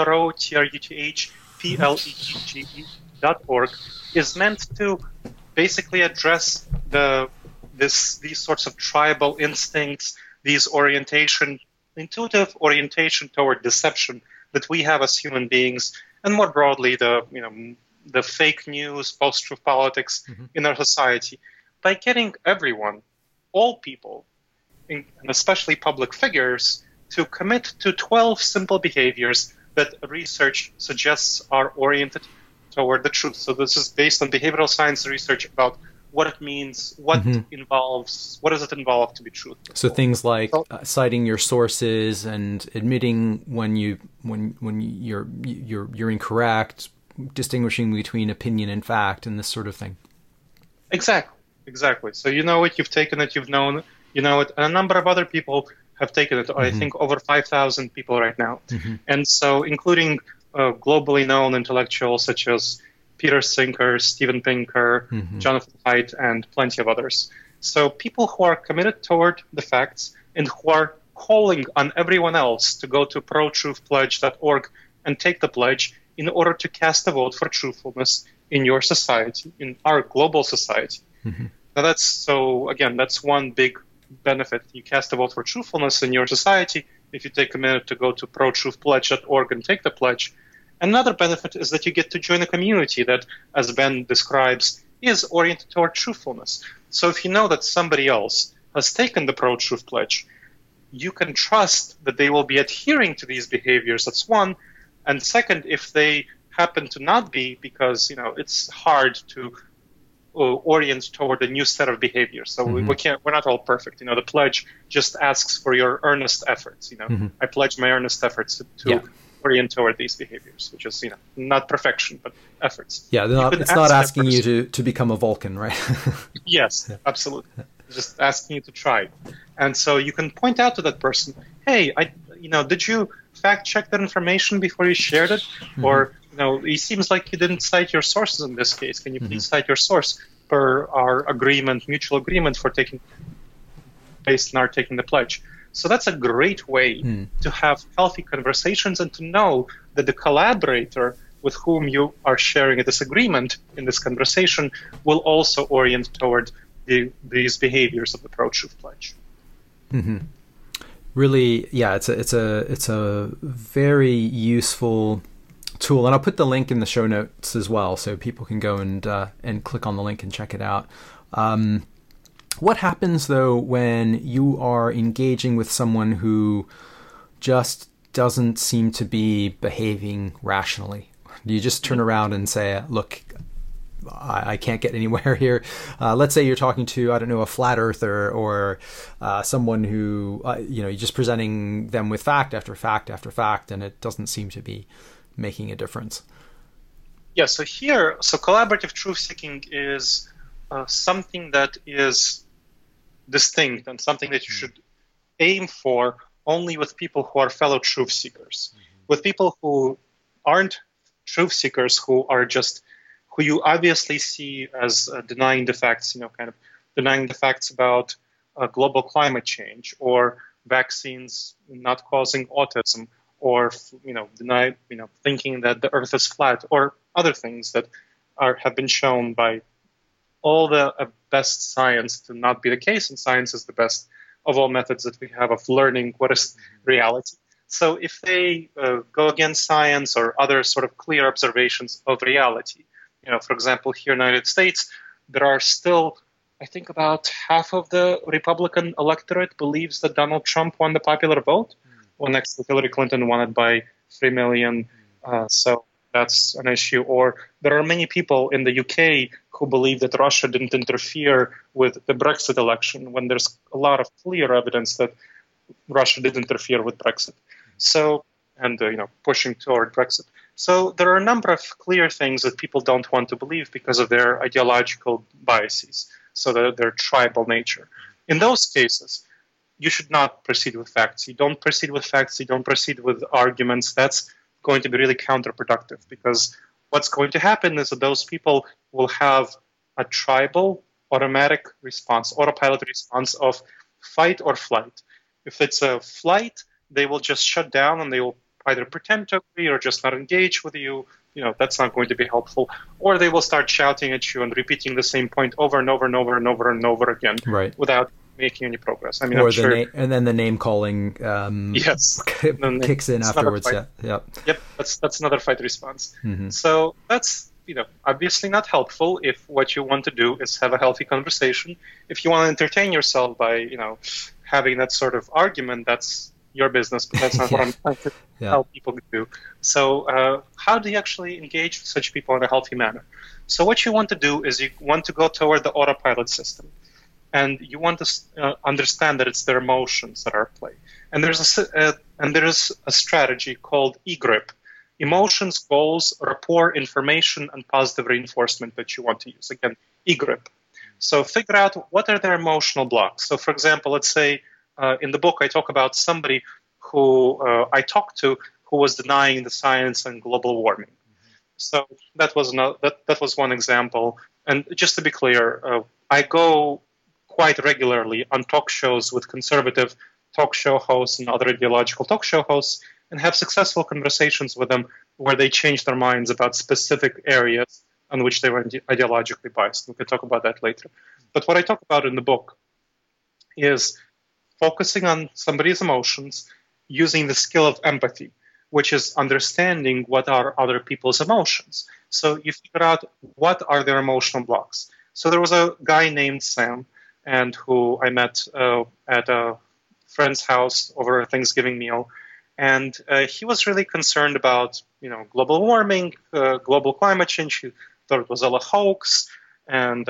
protruthpledge.org, is meant to basically address these sorts of tribal instincts, these intuitive orientation toward deception that we have as human beings, and more broadly the fake news, post-truth politics in our society, by getting everyone, all people, and especially public figures, to commit to 12 simple behaviors that research suggests are oriented toward the truth. So this is based on behavioral science research about what it means, what does it involve to be truthful. So things like citing your sources and admitting when you're incorrect, distinguishing between opinion and fact, and this sort of thing. Exactly. So you know it, you've taken it, you've known, it, and a number of other people have taken it. I think over 5,000 people right now. And so including globally known intellectuals such as Peter Singer, Steven Pinker, Jonathan Haidt, and plenty of others. So people who are committed toward the facts and who are calling on everyone else to go to protruthpledge.org and take the pledge in order to cast a vote for truthfulness in your society, in our global society. Now that's one big benefit. You cast a vote for truthfulness in your society if you take a minute to go to protruthpledge.org and take the pledge. Another benefit is that you get to join a community that, as Ben describes, is oriented toward truthfulness. So if you know that somebody else has taken the pro-truth pledge, you can trust that they will be adhering to these behaviors. That's one. And second, if they happen to not be, because it's hard to orient toward a new set of behaviors. So we're not all perfect. The pledge just asks for your earnest efforts. I pledge my earnest efforts to orient toward these behaviors, which is not perfection, but efforts. Yeah, it's not asking you to become a Vulcan, right? Yes, absolutely. Just asking you to try. And so you can point out to that person, hey, did you fact check that information before you shared it? Or, it seems like you didn't cite your sources in this case. Can you please cite your source per our mutual agreement for taking the pledge? So that's a great way to have healthy conversations and to know that the collaborator with whom you are sharing a disagreement in this conversation will also orient toward these behaviors of the pro-truth pledge. Really, yeah, it's a very useful tool, and I'll put the link in the show notes as well, so people can go and click on the link and check it out. What happens though when you are engaging with someone who just doesn't seem to be behaving rationally? Do you just turn around and say, look, I can't get anywhere here? Let's say you're talking to, a flat earther or someone who, you're just presenting them with fact after fact after fact, and it doesn't seem to be making a difference. Yeah, so collaborative truth-seeking is something that is distinct and something that you should aim for only with people who are fellow truth seekers. With people who aren't truth seekers, who you obviously see as denying the facts, kind of denying the facts about global climate change or vaccines not causing autism, or thinking that the Earth is flat, or other things that have been shown by all the best science to not be the case, and science is the best of all methods that we have of learning what is reality. So if they go against science or other sort of clear observations of reality, for example, here in the United States, there are still, I think about half of the Republican electorate believes that Donald Trump won the popular vote, when next to Hillary Clinton won it by 3 million. So that's an issue. Or there are many people in the UK who believe that Russia didn't interfere with the Brexit election, when there's a lot of clear evidence that Russia did interfere with Brexit. So, and pushing toward Brexit. So there are a number of clear things that people don't want to believe because of their ideological biases, so their tribal nature. In those cases, you should not proceed with facts. You don't proceed with facts. You don't proceed with arguments. That's going to be really counterproductive, because what's going to happen is that those people will have a tribal automatic response, autopilot response of fight or flight. If it's a flight, they will just shut down and they will either pretend to agree or just not engage with you. That's not going to be helpful. Or they will start shouting at you and repeating the same point over and over and over and over and over again, right, without making any progress. I mean, or I'm sure. And then the name calling yes, kicks in afterwards. Yep, that's another fight response. So that's obviously not helpful if what you want to do is have a healthy conversation. If you want to entertain yourself by having that sort of argument, that's your business, but that's not what I'm trying to help people do. So how do you actually engage with such people in a healthy manner? So what you want to do is you want to go toward the autopilot system, and you want to understand that it's their emotions that are at play. And there's a strategy called EGRIP: emotions, goals, rapport, information, and positive reinforcement that you want to use. Again, EGRIP. So figure out what are their emotional blocks. So for example, let's say in the book I talk about somebody who I talked to who was denying the science and global warming. So that was that was one example. And just to be clear, I go quite regularly on talk shows with conservative talk show hosts and other ideological talk show hosts and have successful conversations with them where they change their minds about specific areas on which they were ideologically biased. We can talk about that later. But what I talk about in the book is focusing on somebody's emotions using the skill of empathy, which is understanding what are other people's emotions. So you figure out what are their emotional blocks. So there was a guy named Sam, and who I met at a friend's house over a Thanksgiving meal, and he was really concerned about global warming, global climate change. He thought it was all a hoax, and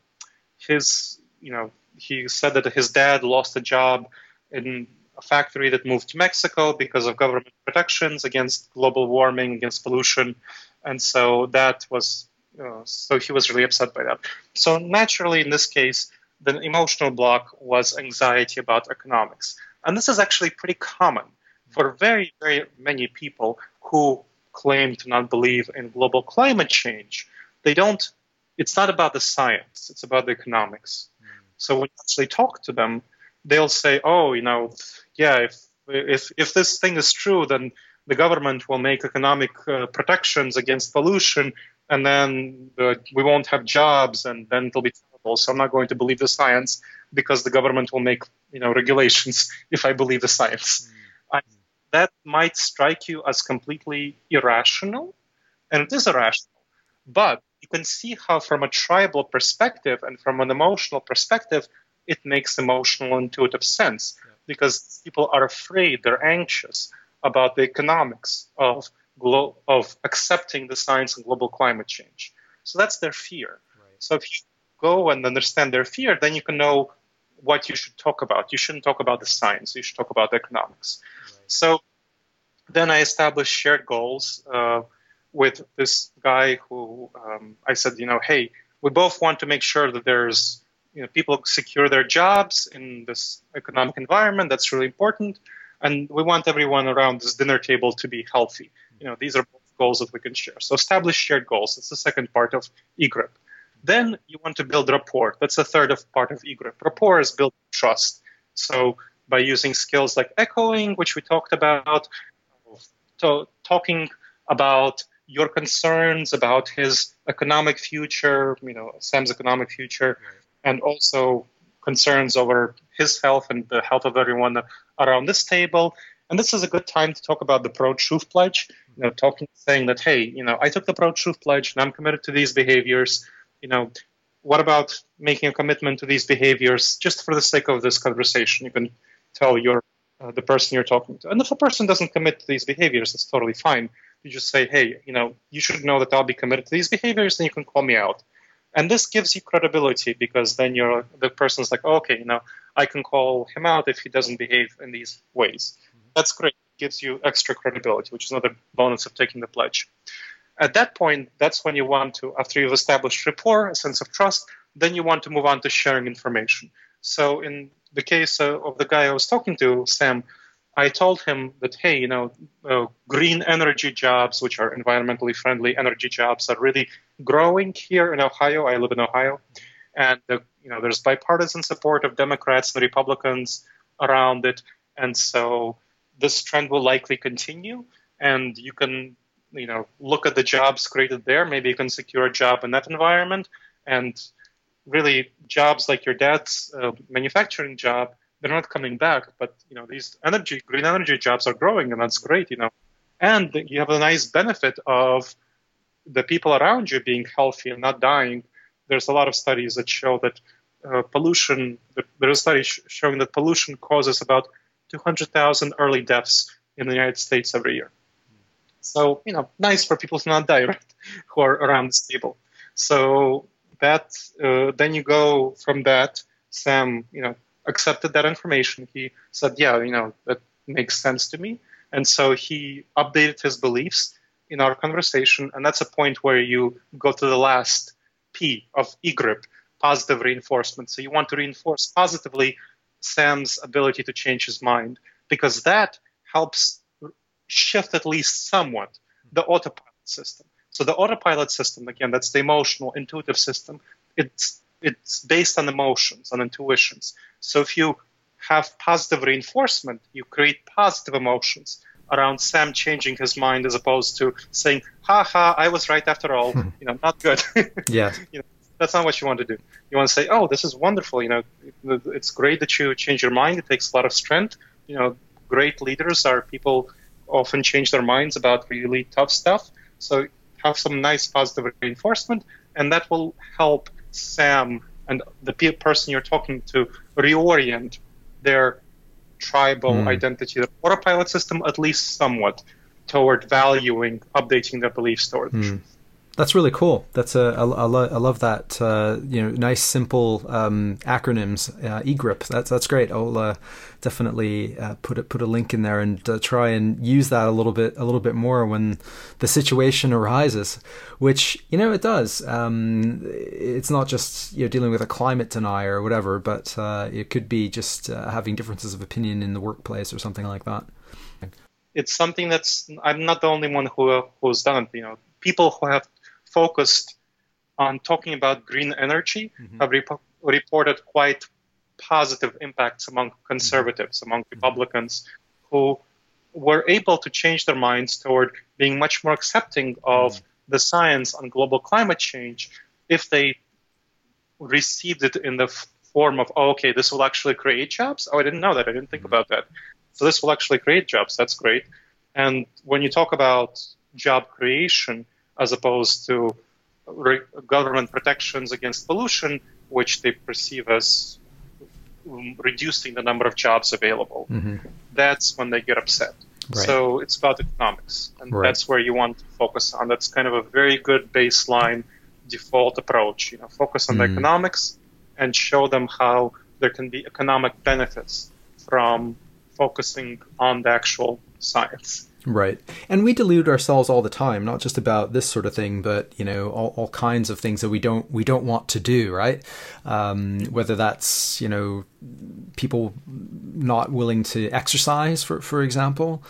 he said that his dad lost a job in a factory that moved to Mexico because of government protections against global warming, against pollution, and so that was so he was really upset by that. So naturally, in this case, the emotional block was anxiety about economics, and this is actually pretty common for very, very many people who claim to not believe in global climate change. They don't. It's not about the science; it's about the economics. So when you actually talk to them, they'll say, "Oh, yeah, if this thing is true, then the government will make economic protections against pollution, and then we won't have jobs, and then it'll be terrible. So I'm not going to believe the science because the government will make regulations if I believe the science." That might strike you as completely irrational, and it is irrational. But you can see how, from a tribal perspective and from an emotional perspective, it makes emotional, intuitive sense, because people are afraid, they're anxious about the economics of accepting the science and global climate change. So that's their fear. Right. So if you go and understand their fear, then you can know what you should talk about. You shouldn't talk about the science. You should talk about the economics. Right. So then I established shared goals with this guy who I said, hey, we both want to make sure that there's people secure their jobs in this economic environment. That's really important. And we want everyone around this dinner table to be healthy. These are both goals that we can share. So establish shared goals. That's the second part of eGRIP. Then you want to build rapport. That's the third part of eGRIP. Rapport is built trust. So by using skills like echoing, which we talked about, talking about your concerns about his economic future, Sam's economic future, and also concerns over his health and the health of everyone around this table. And this is a good time to talk about the pro-truth pledge, saying that, hey, I took the pro-truth pledge and I'm committed to these behaviors. What about making a commitment to these behaviors just for the sake of this conversation? You can tell the person you're talking to. And if a person doesn't commit to these behaviors, that's totally fine. You just say, hey, you should know that I'll be committed to these behaviors, and you can call me out. And this gives you credibility, because then the person's like, oh, okay, I can call him out if he doesn't behave in these ways. That's great. It gives you extra credibility, which is another bonus of taking the pledge. At that point, that's when you want to, after you've established rapport, a sense of trust, then you want to move on to sharing information. So in the case of the guy I was talking to, Sam, I told him that, hey, green energy jobs, which are environmentally friendly energy jobs, are really growing here in Ohio. I live in Ohio. And, there's bipartisan support of Democrats and Republicans around it. And so this trend will likely continue. And you can, look at the jobs created there. Maybe you can secure a job in that environment. And really, jobs like your dad's manufacturing job, they're not coming back, but these green energy jobs are growing, and that's great, And you have a nice benefit of the people around you being healthy and not dying. There's a lot of studies that show that pollution. There are studies showing that pollution causes about 200,000 early deaths in the United States every year. So nice for people to not die, right? Who are around this table. So that then you go from that. Sam, accepted that information. He said, yeah, that makes sense to me. And so he updated his beliefs in our conversation. And that's a point where you go to the last P of eGRIP, positive reinforcement. So you want to reinforce positively Sam's ability to change his mind, because that helps shift at least somewhat the autopilot system. So the autopilot system, again, that's the emotional, intuitive system. It's based on emotions, on intuitions. So if you have positive reinforcement, you create positive emotions around Sam changing his mind, as opposed to saying, "Ha ha, I was right after all." Not good. Yeah. That's not what you want to do. You want to say, "Oh, this is wonderful. It's great that you change your mind. It takes a lot of strength. Great leaders are people often change their minds about really tough stuff. So have some nice positive reinforcement, and that will help Sam and the person you're talking to reorient their tribal identity, the autopilot system, at least somewhat, toward valuing, updating their beliefs toward the truth." That's really cool. That's I love that. Nice simple acronyms. eGRIP. That's great. I'll definitely put a link in there and try and use that a little bit more when the situation arises. Which it does. It's not just dealing with a climate denier or whatever, but it could be just having differences of opinion in the workplace or something like that. It's something I'm not the only one who's done it. People who have focused on talking about green energy have reported quite positive impacts among conservatives, among Republicans, who were able to change their minds toward being much more accepting of the science on global climate change if they received it in the form of, "Oh, okay, this will actually create jobs. Oh, I didn't know that. I didn't think about that. So this will actually create jobs. That's great." And when you talk about job creation, as opposed to government protections against pollution, which they perceive as reducing the number of jobs available, that's when they get upset. Right. So it's about economics, and that's where you want to focus on. That's kind of a very good baseline default approach. Focus on the economics and show them how there can be economic benefits from focusing on the actual science. Right. And we delude ourselves all the time, not just about this sort of thing, but, all kinds of things that we don't want to do, right? Whether that's, people not willing to exercise, for example,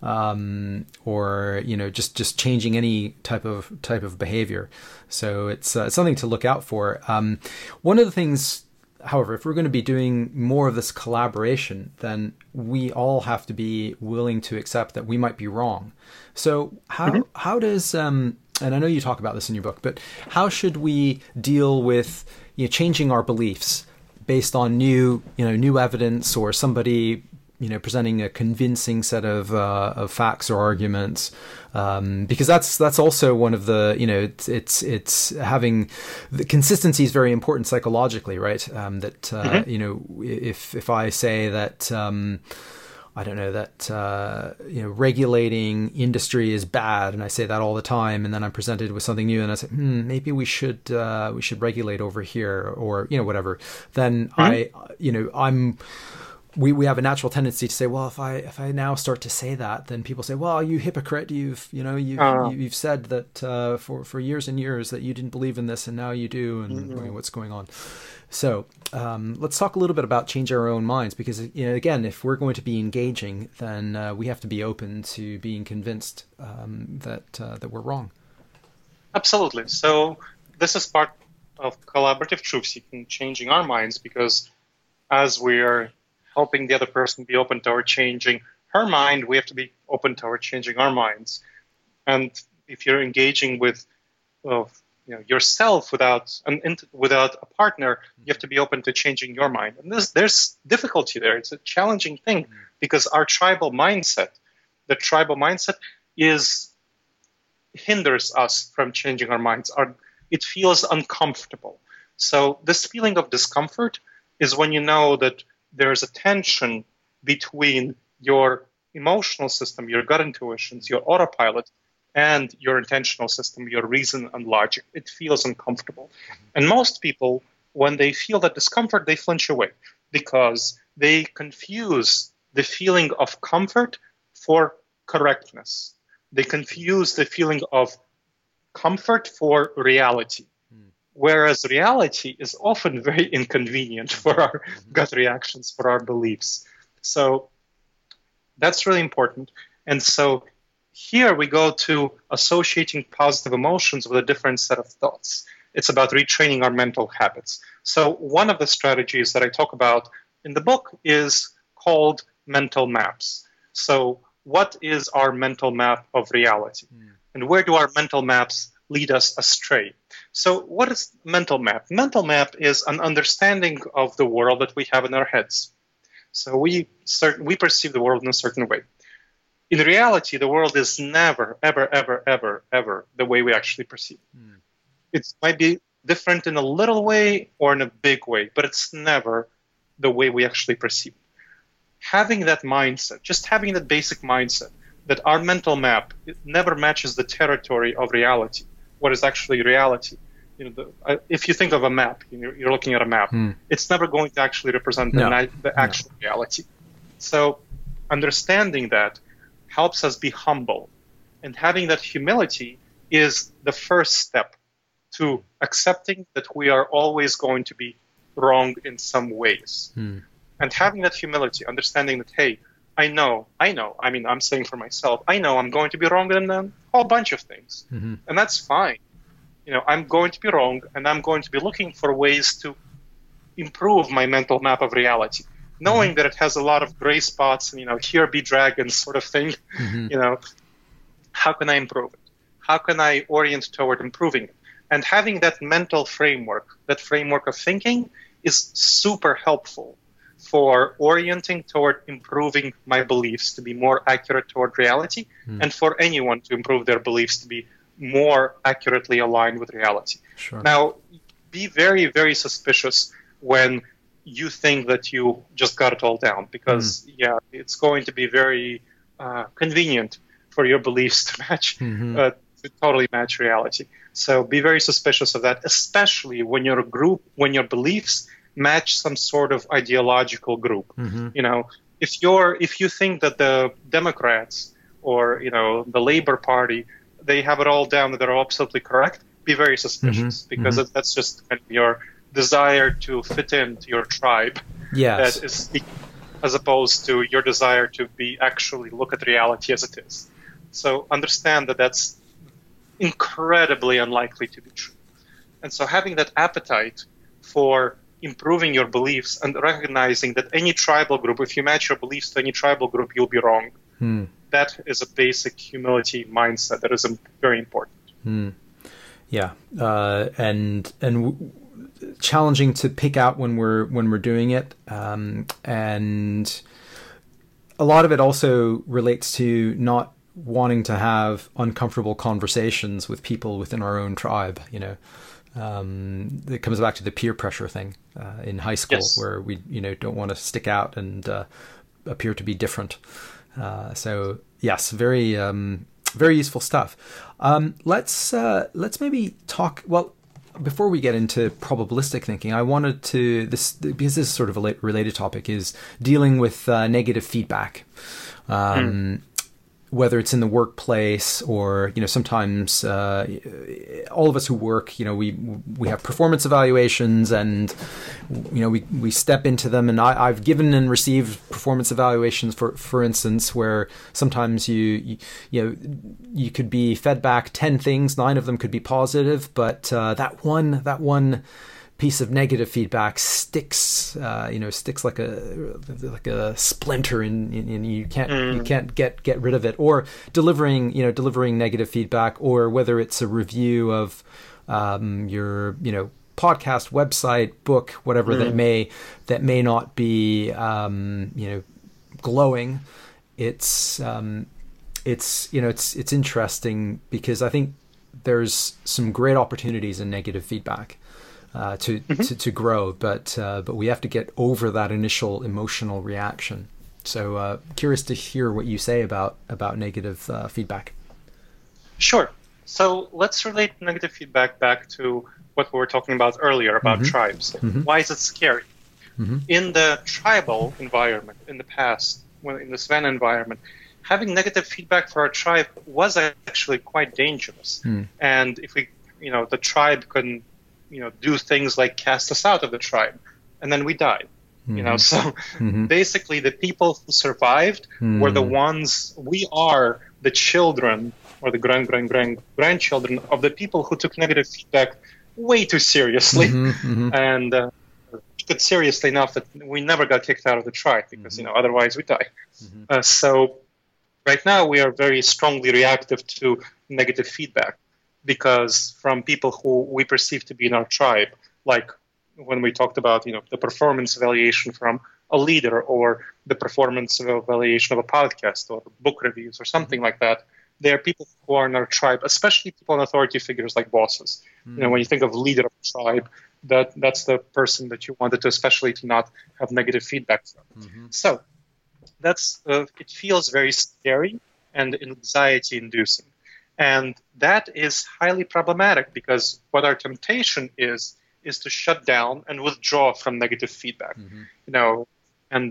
or, just changing any type of behavior. So it's something to look out for. One of the things, however, if we're going to be doing more of this collaboration, then we all have to be willing to accept that we might be wrong. So how does, and I know you talk about this in your book, but how should we deal with changing our beliefs based on new evidence, or somebody presenting a convincing set of facts or arguments, because that's also one of the it's having the consistency is very important psychologically, right? If I say that I don't know that regulating industry is bad, and I say that all the time, and then I'm presented with something new, and I say maybe we should regulate over here, or whatever. Then we have a natural tendency to say, well, if I now start to say that, then people say, well, you hypocrite, you've said that for years and years that you didn't believe in this, and now you do, and what's going on? So let's talk a little bit about changing our own minds, because again, if we're going to be engaging, then we have to be open to being convinced that we're wrong. Absolutely. So this is part of collaborative truth-seeking, changing our minds, because as we're helping the other person be open to our changing her mind, we have to be open to our changing our minds. And if you're engaging with yourself without a partner, you have to be open to changing your mind. And there's difficulty there. It's a challenging thing, because our tribal mindset, hinders us from changing our minds. It feels uncomfortable. So this feeling of discomfort is when you know that there's a tension between your emotional system, your gut intuitions, your autopilot, and your intentional system, your reason and logic. It feels uncomfortable. And most people, when they feel that discomfort, they flinch away, because they confuse the feeling of comfort for correctness. They confuse the feeling of comfort for reality. Whereas reality is often very inconvenient for our gut reactions, for our beliefs. So that's really important. And so Here we go to associating positive emotions with a different set of thoughts. It's about retraining our mental habits. So one of the strategies that I talk about in the book is called mental maps. So what is our mental map of reality? And where do our mental maps lead us astray? So what is mental map? Mental map is an understanding of the world that we have in our heads. So we perceive the world in a certain way. In reality, the world is never, ever, ever, ever, ever the way we actually perceive. It might be different in a little way or in a big way, but it's never the way we actually perceive. Having that mindset, just having that basic mindset, that our mental map, it never matches the territory of reality. What is actually reality? If you think of a map, you're looking at a map. It's never going to actually represent the actual reality. So understanding that helps us be humble. And having that humility is the first step to accepting that we are always going to be wrong in some ways. And having that humility, understanding that, hey, I know, I mean, I'm saying for myself, I know I'm going to be wrong in a whole bunch of things. And that's fine. I'm going to be wrong, and I'm going to be looking for ways to improve my mental map of reality, knowing that it has a lot of gray spots and, here be dragons sort of thing. How can I improve it? How can I orient toward improving it? And having that mental framework, that framework of thinking, is super helpful for orienting toward improving my beliefs to be more accurate toward reality, and for anyone to improve their beliefs to be more accurately aligned with reality. Sure. Now, be very, very suspicious when you think that you just got it all down, because, it's going to be very convenient for your beliefs to match, to totally match reality. So be very suspicious of that, especially when your beliefs match some sort of ideological group. If you think that the Democrats or the Labor Party, they have it all down, that they're absolutely correct, be very suspicious, because that's just kind of your desire to fit into your tribe. Yes. That is, as opposed to your desire to actually look at reality as it is. So understand that that's incredibly unlikely to be true. And so having that appetite for improving your beliefs and recognizing that any tribal group, if you match your beliefs to any tribal group, you'll be wrong. That is a basic humility mindset that is very important. Yeah, and challenging to pick out when we're doing it, and a lot of it also relates to not wanting to have uncomfortable conversations with people within our own tribe. It comes back to the peer pressure thing in high school, where we don't want to stick out and appear to be different. So yes, very very useful stuff. Let's maybe talk. Well, before we get into probabilistic thinking, I wanted to because this is sort of a related topic, is dealing with negative feedback. Whether it's in the workplace or, sometimes all of us who work, we have performance evaluations, and, we step into them. And I've given and received performance evaluations, for instance, where sometimes you could be fed back 10 things, 9 of them could be positive, but that one piece of negative feedback sticks like a splinter in you can't get rid of it. Or delivering negative feedback, or whether it's a review of your podcast, website, book, whatever that may not be glowing. It's interesting, because I think there's some great opportunities in negative feedback to grow, but we have to get over that initial emotional reaction. So curious to hear what you say about negative feedback. Sure. So let's relate negative feedback back to what we were talking about earlier about tribes. Why is it scary? In the tribal environment, in the past, in the Savannah environment, having negative feedback for our tribe was actually quite dangerous. And if the tribe couldn't do things like cast us out of the tribe, and then we died. So basically the people who survived were the ones, we are the children or the grandchildren of the people who took negative feedback way too seriously and took it seriously enough that we never got kicked out of the tribe because, otherwise we die. So right now we are very strongly reactive to negative feedback because from people who we perceive to be in our tribe, like when we talked about, the performance evaluation from a leader or the performance evaluation of a podcast or book reviews or something like that, they are people who are in our tribe, especially people in authority figures like bosses. When you think of leader of a tribe, that's the person that you wanted to, especially to not have negative feedback from. So that's it feels very scary and anxiety inducing. And that is highly problematic because what our temptation is to shut down and withdraw from negative feedback, and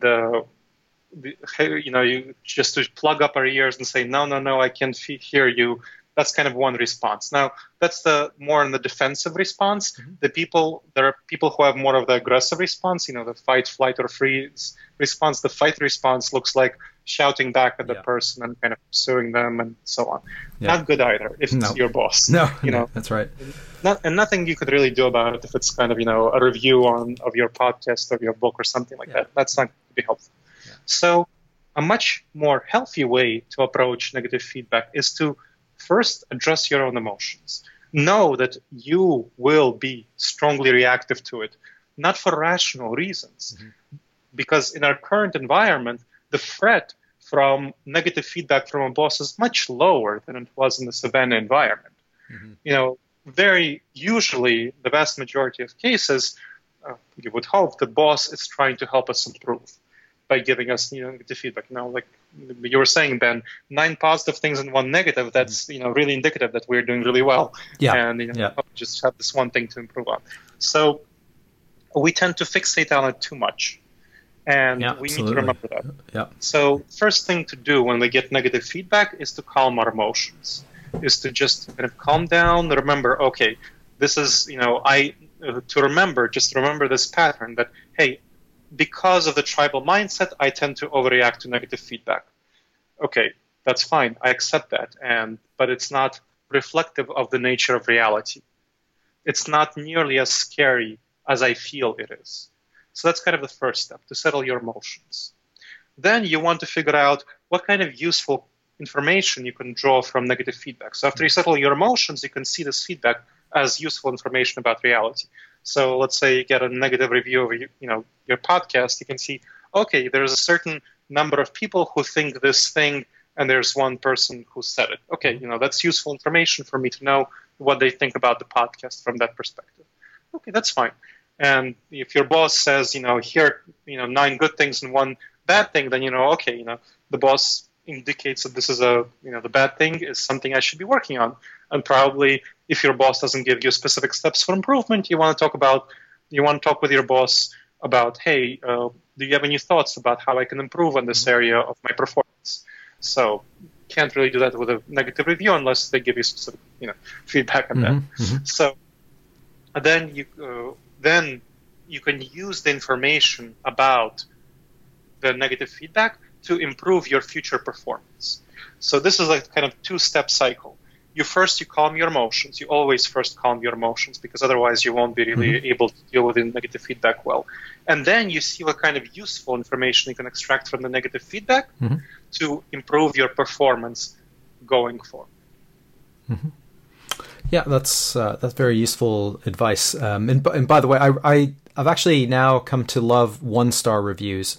you just to plug up our ears and say, no, I can't hear you. That's kind of one response. Now, that's the more in the defensive response. There are people who have more of the aggressive response, the fight, flight, or freeze response. The fight response looks like shouting back at the person and kind of pursuing them and so on. Not good either if it's your boss. No, that's right. And nothing you could really do about it if it's kind of, a review of your podcast or your book or something like that. That's not going to be helpful. So a much more healthy way to approach negative feedback is to first address your own emotions. Know that you will be strongly reactive to it, not for rational reasons. Because in our current environment, the threat from negative feedback from a boss is much lower than it was in the Savannah environment. Very usually, the vast majority of cases, you would hope the boss is trying to help us improve by giving us negative feedback. Like you were saying, Ben, 9 positive things and 1 negative. That's really indicative that we're doing really well. And just have this one thing to improve on. So we tend to fixate on it too much, and we need to remember that. So first thing to do when we get negative feedback is to calm our emotions. Is to just kind of calm down. Remember, okay, this is to remember this pattern that hey, because of the tribal mindset, I tend to overreact to negative feedback. Okay, that's fine. I accept that. But it's not reflective of the nature of reality. It's not nearly as scary as I feel it is. So that's kind of the first step, to settle your emotions. Then you want to figure out what kind of useful information you can draw from negative feedback. So after you settle your emotions, you can see this feedback as useful information about reality. So let's say you get a negative review of your podcast, you can see, okay, there's a certain number of people who think this thing, and there's one person who said it. Okay, that's useful information for me to know what they think about the podcast from that perspective. Okay, that's fine. And if your boss says, here, 9 good things and 1 bad thing, then the boss indicates that this is the bad thing is something I should be working on. And probably if your boss doesn't give you specific steps for improvement, you want to talk with your boss about, hey, do you have any thoughts about how I can improve on this area of my performance? So can't really do that with a negative review unless they give you specific, feedback on that. So then you can use the information about the negative feedback to improve your future performance. So this is a kind of 2-step cycle. You calm your emotions. You always first calm your emotions because otherwise you won't be really able to deal with the negative feedback well. And then you see what kind of useful information you can extract from the negative feedback to improve your performance going forward. Yeah, that's very useful advice. And by the way, I've actually now come to love 1-star reviews.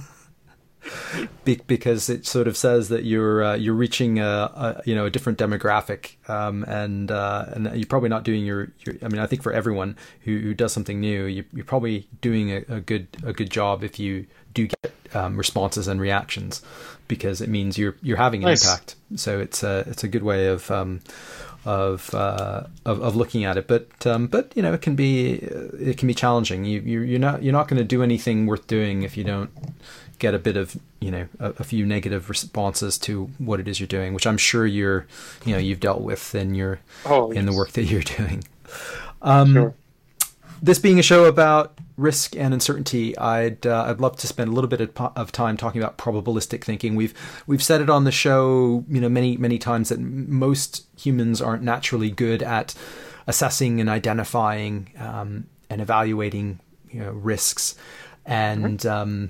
Because it sort of says that you're reaching a different demographic, and you're probably not doing your I think for everyone who does something new, you're probably doing a good job if you do get responses and reactions, because it means you're having an impact. So it's a good way of looking at it, but it can be challenging. You're not going to do anything worth doing if you don't get a bit of a few negative responses to what it is you're doing, which I'm sure you've dealt with in in the work that you're doing. Sure. This being a show about risk and uncertainty, I'd love to spend a little bit of time talking about probabilistic thinking. We've said it on the show, many times that most humans aren't naturally good at assessing and identifying and evaluating risks, and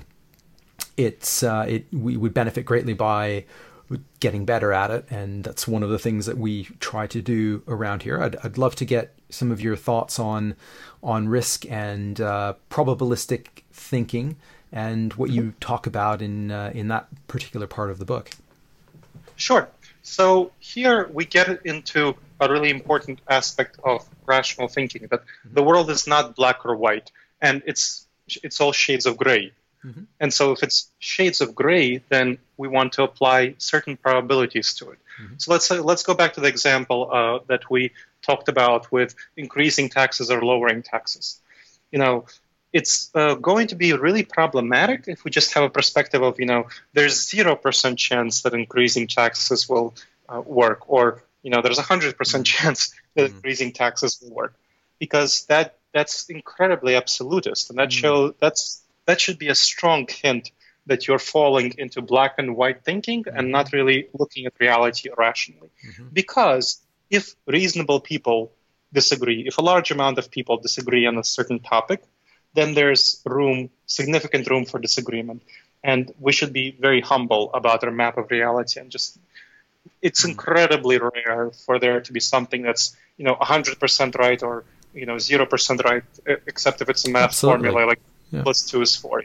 we would benefit greatly by getting better at it, and that's one of the things that we try to do around here. I'd love to get some of your thoughts on risk and probabilistic thinking, and what you talk about in that particular part of the book. Sure. So here we get into a really important aspect of rational thinking, that the world is not black or white, and it's all shades of gray. Mm-hmm. And so if it's shades of gray, then we want to apply certain probabilities to it. Mm-hmm. So let's go back to the example that we talked about with increasing taxes or lowering taxes. It's going to be really problematic if we just have a perspective of, there's 0% chance that increasing taxes will work, or, there's 100% chance that increasing taxes will work, because that's incredibly absolutist, and that should be a strong hint that you're falling into black and white thinking and not really looking at reality rationally. Mm-hmm. Because if reasonable people disagree, if a large amount of people disagree on a certain topic, then there's significant room for disagreement. And we should be very humble about our map of reality, and it's incredibly rare for there to be something that's, 100% right or, 0% right, except if it's a math formula like plus 2 is 4,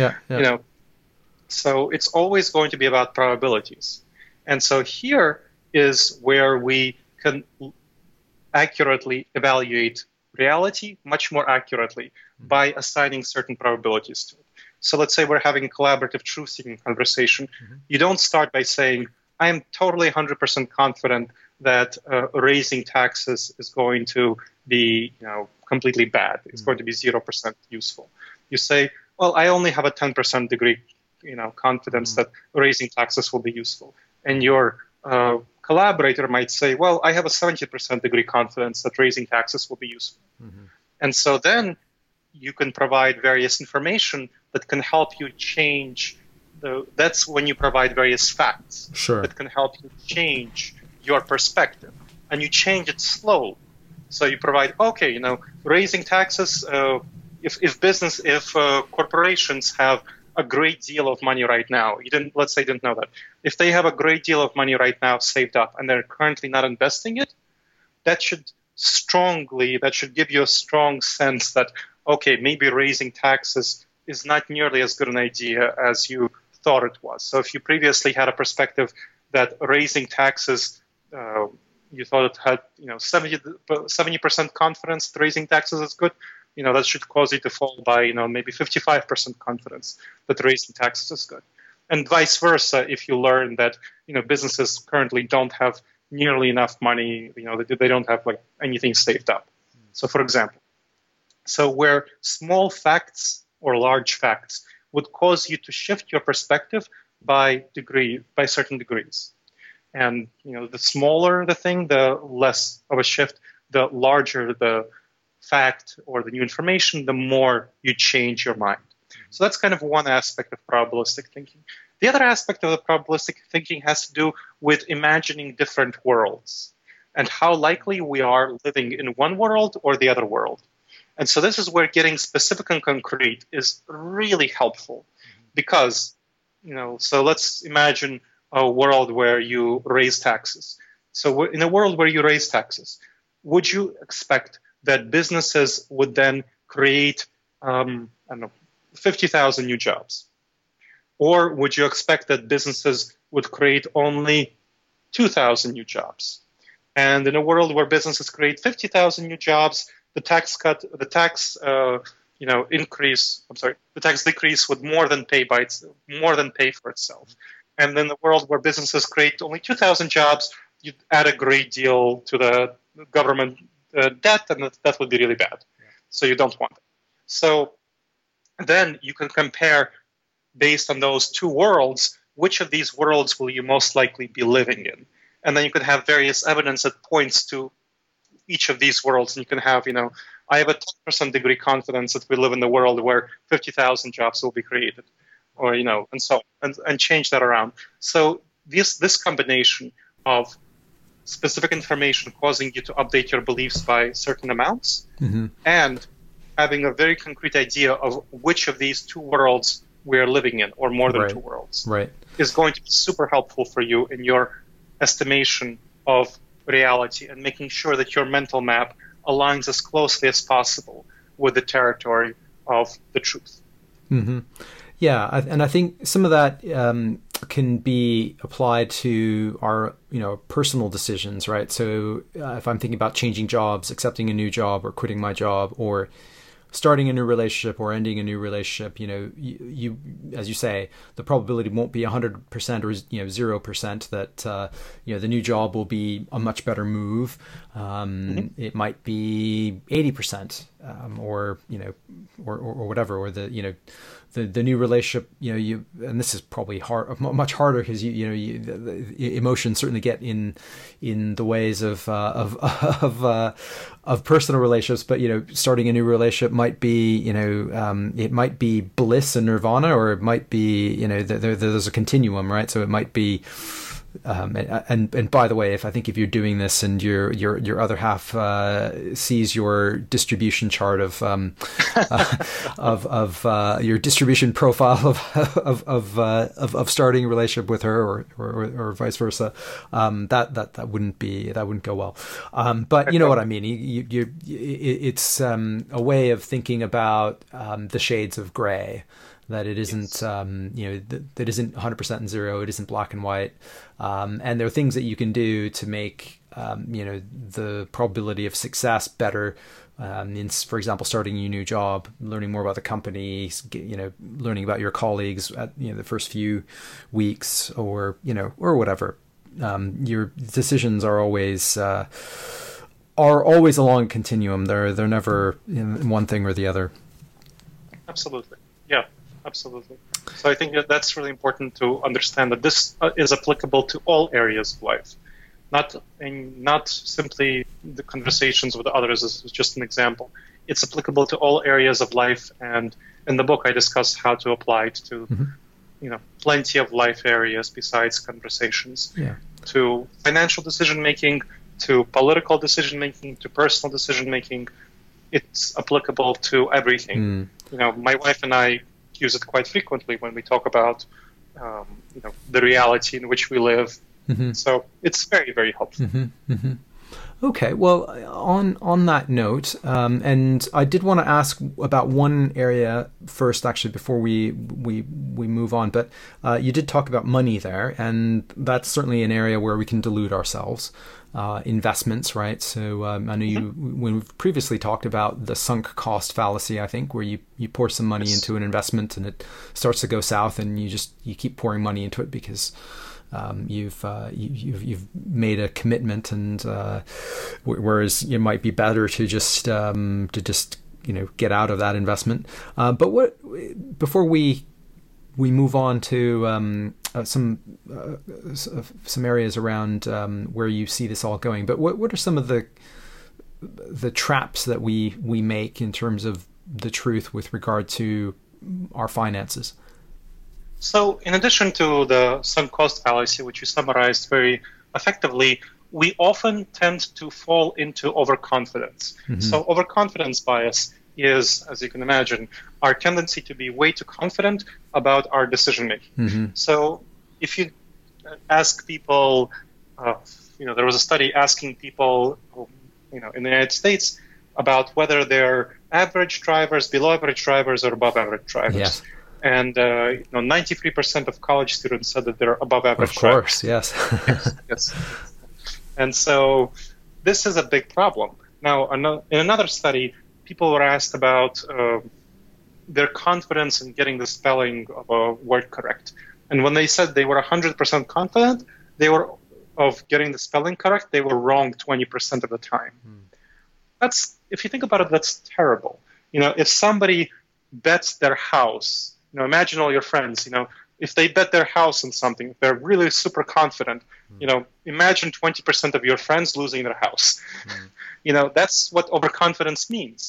So it's always going to be about probabilities. And so here is where we can accurately evaluate reality much more accurately by assigning certain probabilities to it. So let's say we're having a collaborative truth-seeking conversation. Mm-hmm. You don't start by saying, I am totally 100% confident that raising taxes is going to be completely bad. It's going to be 0% useful. You say, well, I only have a 10% degree confidence that raising taxes will be useful. And your collaborator might say, well, I have a 70% degree confidence that raising taxes will be useful. Mm-hmm. And so then you can provide various information that can help you change. That's when you provide various facts that can help you change your perspective. And you change it slowly. So you provide, raising taxes, if corporations have a great deal of money right now, let's say you didn't know that. If they have a great deal of money right now saved up and they're currently not investing it, that should give you a strong sense that, maybe raising taxes is not nearly as good an idea as you thought it was. So if you previously had a perspective that raising taxes, you thought it had 70% confidence that raising taxes is good, that should cause you to fall by, maybe 55% confidence that raising taxes is good. And vice versa, if you learn that, businesses currently don't have nearly enough money, they don't have anything saved up. So for example, where small facts or large facts would cause you to shift your perspective by certain degrees. And, the smaller the thing, the less of a shift, the larger the fact or the new information, the more you change your mind. So that's kind of one aspect of probabilistic thinking. The other aspect of the probabilistic thinking has to do with imagining different worlds and how likely we are living in one world or the other world. And so this is where getting specific and concrete is really helpful because, so let's imagine a world where you raise taxes. So in a world where you raise taxes, would you expect that businesses would then create, 50,000 new jobs? Or would you expect that businesses would create only 2,000 new jobs? And in a world where businesses create 50,000 new jobs, the tax decrease would more than pay for itself. And in the world where businesses create only 2,000 jobs, you'd add a great deal to the government debt, and that would be really bad. Yeah. So you don't want it. So then you can compare, based on those two worlds, which of these worlds will you most likely be living in? And then you can have various evidence that points to each of these worlds, and you can have, I have a 10% degree confidence that we live in a world where 50,000 jobs will be created, or, and so on, and change that around. So this combination of specific information causing you to update your beliefs by certain amounts, and having a very concrete idea of which of these two worlds we're living in, or more than two worlds, is going to be super helpful for you in your estimation of reality and making sure that your mental map aligns as closely as possible with the territory of the truth. Yeah, and I think some of that can be applied to our, personal decisions, right? So if I'm thinking about changing jobs, accepting a new job, or quitting my job, or starting a new relationship or ending a new relationship, you as you say, the probability won't be 100% or 0% that the new job will be a much better move. It might be 80%, or whatever, or the new relationship, and this is probably much harder because the emotions certainly get in the ways of personal relationships. But starting a new relationship might be it might be bliss and nirvana, or it might be there's a continuum, right? So it might be. And by the way, if you're doing this and your other half sees your distribution chart of your distribution profile of starting a relationship with her, or vice versa, that wouldn't go well. But you know what I mean. It's a way of thinking about the shades of gray. That it isn't, that isn't 100% and zero. It isn't black and white. And there are things that you can do to make, the probability of success better. For example, starting a new job, learning more about the company, learning about your colleagues at, the first few weeks, or whatever. Your decisions are always along a continuum. They're never in one thing or the other. Absolutely. Yeah. Absolutely. So I think that's really important to understand, that this is applicable to all areas of life, not simply the conversations with others as just an example. It's applicable to all areas of life, and in the book I discuss how to apply it to plenty of life areas besides conversations, to financial decision making, to political decision making, to personal decision making. It's applicable to everything. My wife and I use it quite frequently when we talk about the reality in which we live. So it's very, very helpful. Okay, well, on that note, and I did want to ask about one area first, actually, before we move on. But you did talk about money there, and that's certainly an area where we can delude ourselves. Investments, right? So I know when we've previously talked about the sunk cost fallacy, I think, where you pour some money into an investment and it starts to go south, and you keep pouring money into it because you've made a commitment, and whereas it might be better to just get out of that investment. But before we move on to some areas around where you see this all going, but what are some of the traps that we make in terms of the truth with regard to our finances? So in addition to the sunk cost fallacy, which you summarized very effectively, we often tend to fall into overconfidence. So overconfidence bias is, as you can imagine, our tendency to be way too confident about our decision making. So if you ask people, there was a study asking people, in the United States about whether they're average drivers, below average drivers, or above average drivers. Yes. And 93% of college students said that they're above average. Of course, drivers. Yes. And so this is a big problem. Now, in another study, people were asked about their confidence in getting the spelling of a word correct. And when they said they were 100% confident of getting the spelling correct, they were wrong 20% of the time. That's, if you think about it, that's terrible. If somebody bets their house, imagine all your friends, if they bet their house on something, if they're really super confident, imagine 20% of your friends losing their house. That's what overconfidence means.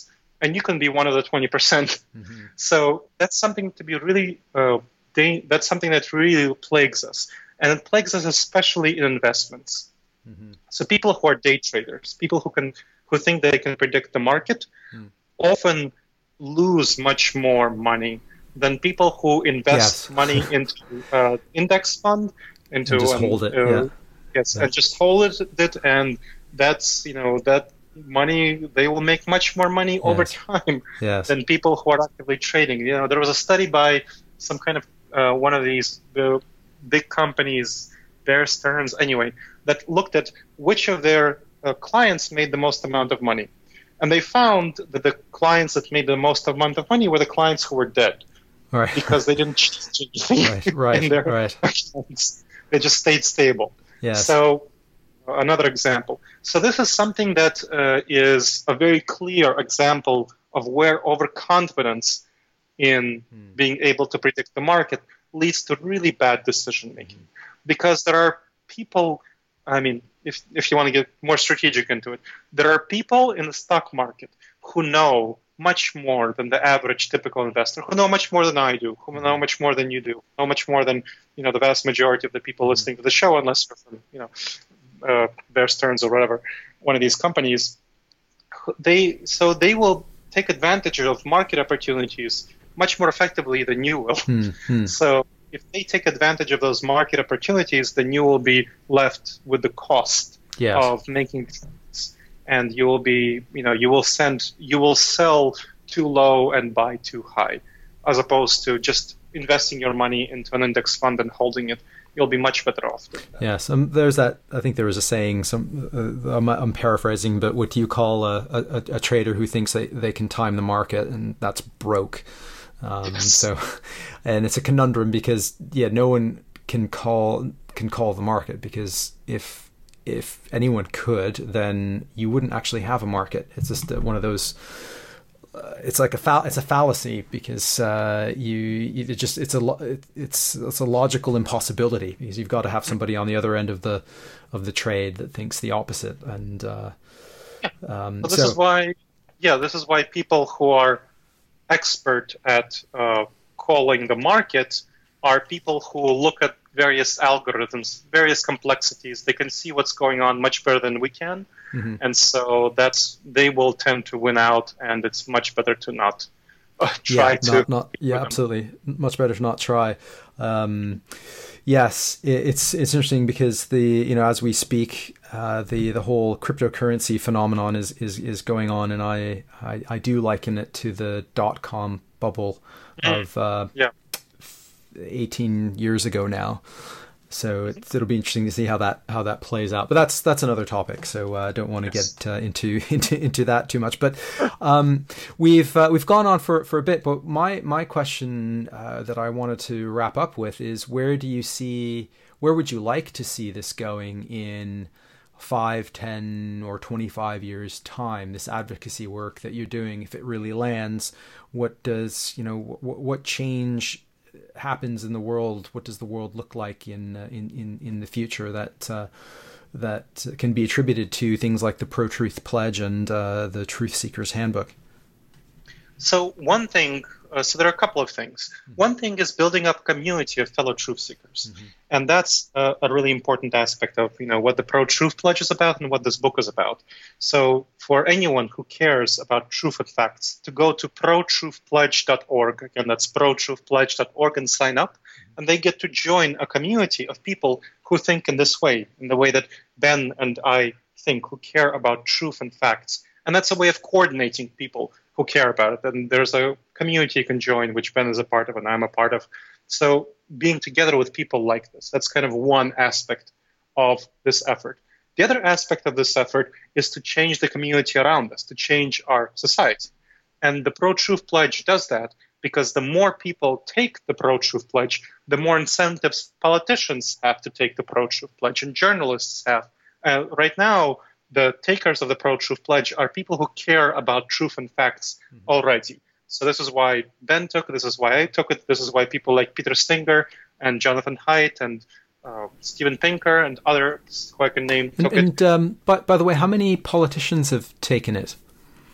and you can be one of the 20%. So that's something to be really, that's something that really plagues us. And it plagues us especially in investments. So people who are day traders, people who think they can predict the market, often lose much more money than people who invest money into index fund, into and just hold it. And just hold it, and that's that money, they will make much more money over time than people who are actively trading. There was a study by some kind of one of these big companies, Bear Stearns, anyway, that looked at which of their clients made the most amount of money. And they found that the clients that made the most amount of money were the clients who were dead. Right. Because they didn't change anything in their accounts. They just stayed stable. Yes. So another example. So this is something that is a very clear example of where overconfidence in being able to predict the market leads to really bad decision making. Because there are people, if you want to get more strategic into it, there are people in the stock market who know much more than the average typical investor, who know much more than I do, who know much more than you do, know much more than the vast majority of the people listening to the show, unless you're from Bear Stearns or whatever, one of these companies. They will take advantage of market opportunities much more effectively than you will. So if they take advantage of those market opportunities, then you will be left with the cost of making trades, and you will be, you will sell too low and buy too high, as opposed to just investing your money into an index fund and holding it. You'll be much better off doing that. Yes, there's that. I think there was a saying. I'm paraphrasing, but what do you call a trader who thinks they can time the market, and that's broke. So, and it's a conundrum because no one can call the market, because if anyone could, then you wouldn't actually have a market. It's just one of those. It's like it's a fallacy, because it's a logical impossibility, because you've got to have somebody on the other end of the trade that thinks the opposite. And this is why people who are expert at calling the market are people who look at various algorithms, various complexities. They can see what's going on much better than we can. And so they will tend to win out, and it's much better to not try to. Absolutely. Much better to not try. Yes, it's interesting because as we speak, the whole cryptocurrency phenomenon is going on, and I do liken it to the .com bubble of 18 years ago now. So it'll be interesting to see how that plays out. But that's another topic. So I don't want to get into that too much. But we've gone on for a bit. But my question that I wanted to wrap up with is, where would you like to see this going in 5, 10, or 25 years time? This advocacy work that you're doing, if it really lands, what change happens in the world? What does the world look like in the future that can be attributed to things like the Pro-Truth Pledge and the Truth Seekers Handbook? So one thing, there are a couple of things. One thing is building up a community of fellow truth seekers, and that's a really important aspect of what the Pro-Truth Pledge is about and what this book is about. So for anyone who cares about truth and facts, to go to protruthpledge.org, again, that's protruthpledge.org, and sign up, and they get to join a community of people who think in this way, in the way that Ben and I think, who care about truth and facts. And that's a way of coordinating people who care about it. And there's a community you can join, which Ben is a part of and I'm a part of. So being together with people like this, that's kind of one aspect of this effort. The other aspect of this effort is to change the community around us, to change our society. And the Pro-Truth Pledge does that, because the more people take the Pro-Truth Pledge, the more incentives politicians have to take the Pro-Truth Pledge and journalists have. Right now, the takers of the Pro-Truth Pledge are people who care about truth and facts already. So this is why Ben took it, this is why I took it, this is why people like Peter Stinger and Jonathan Haidt and Steven Pinker and others who I can name took it. And by the way, how many politicians have taken it?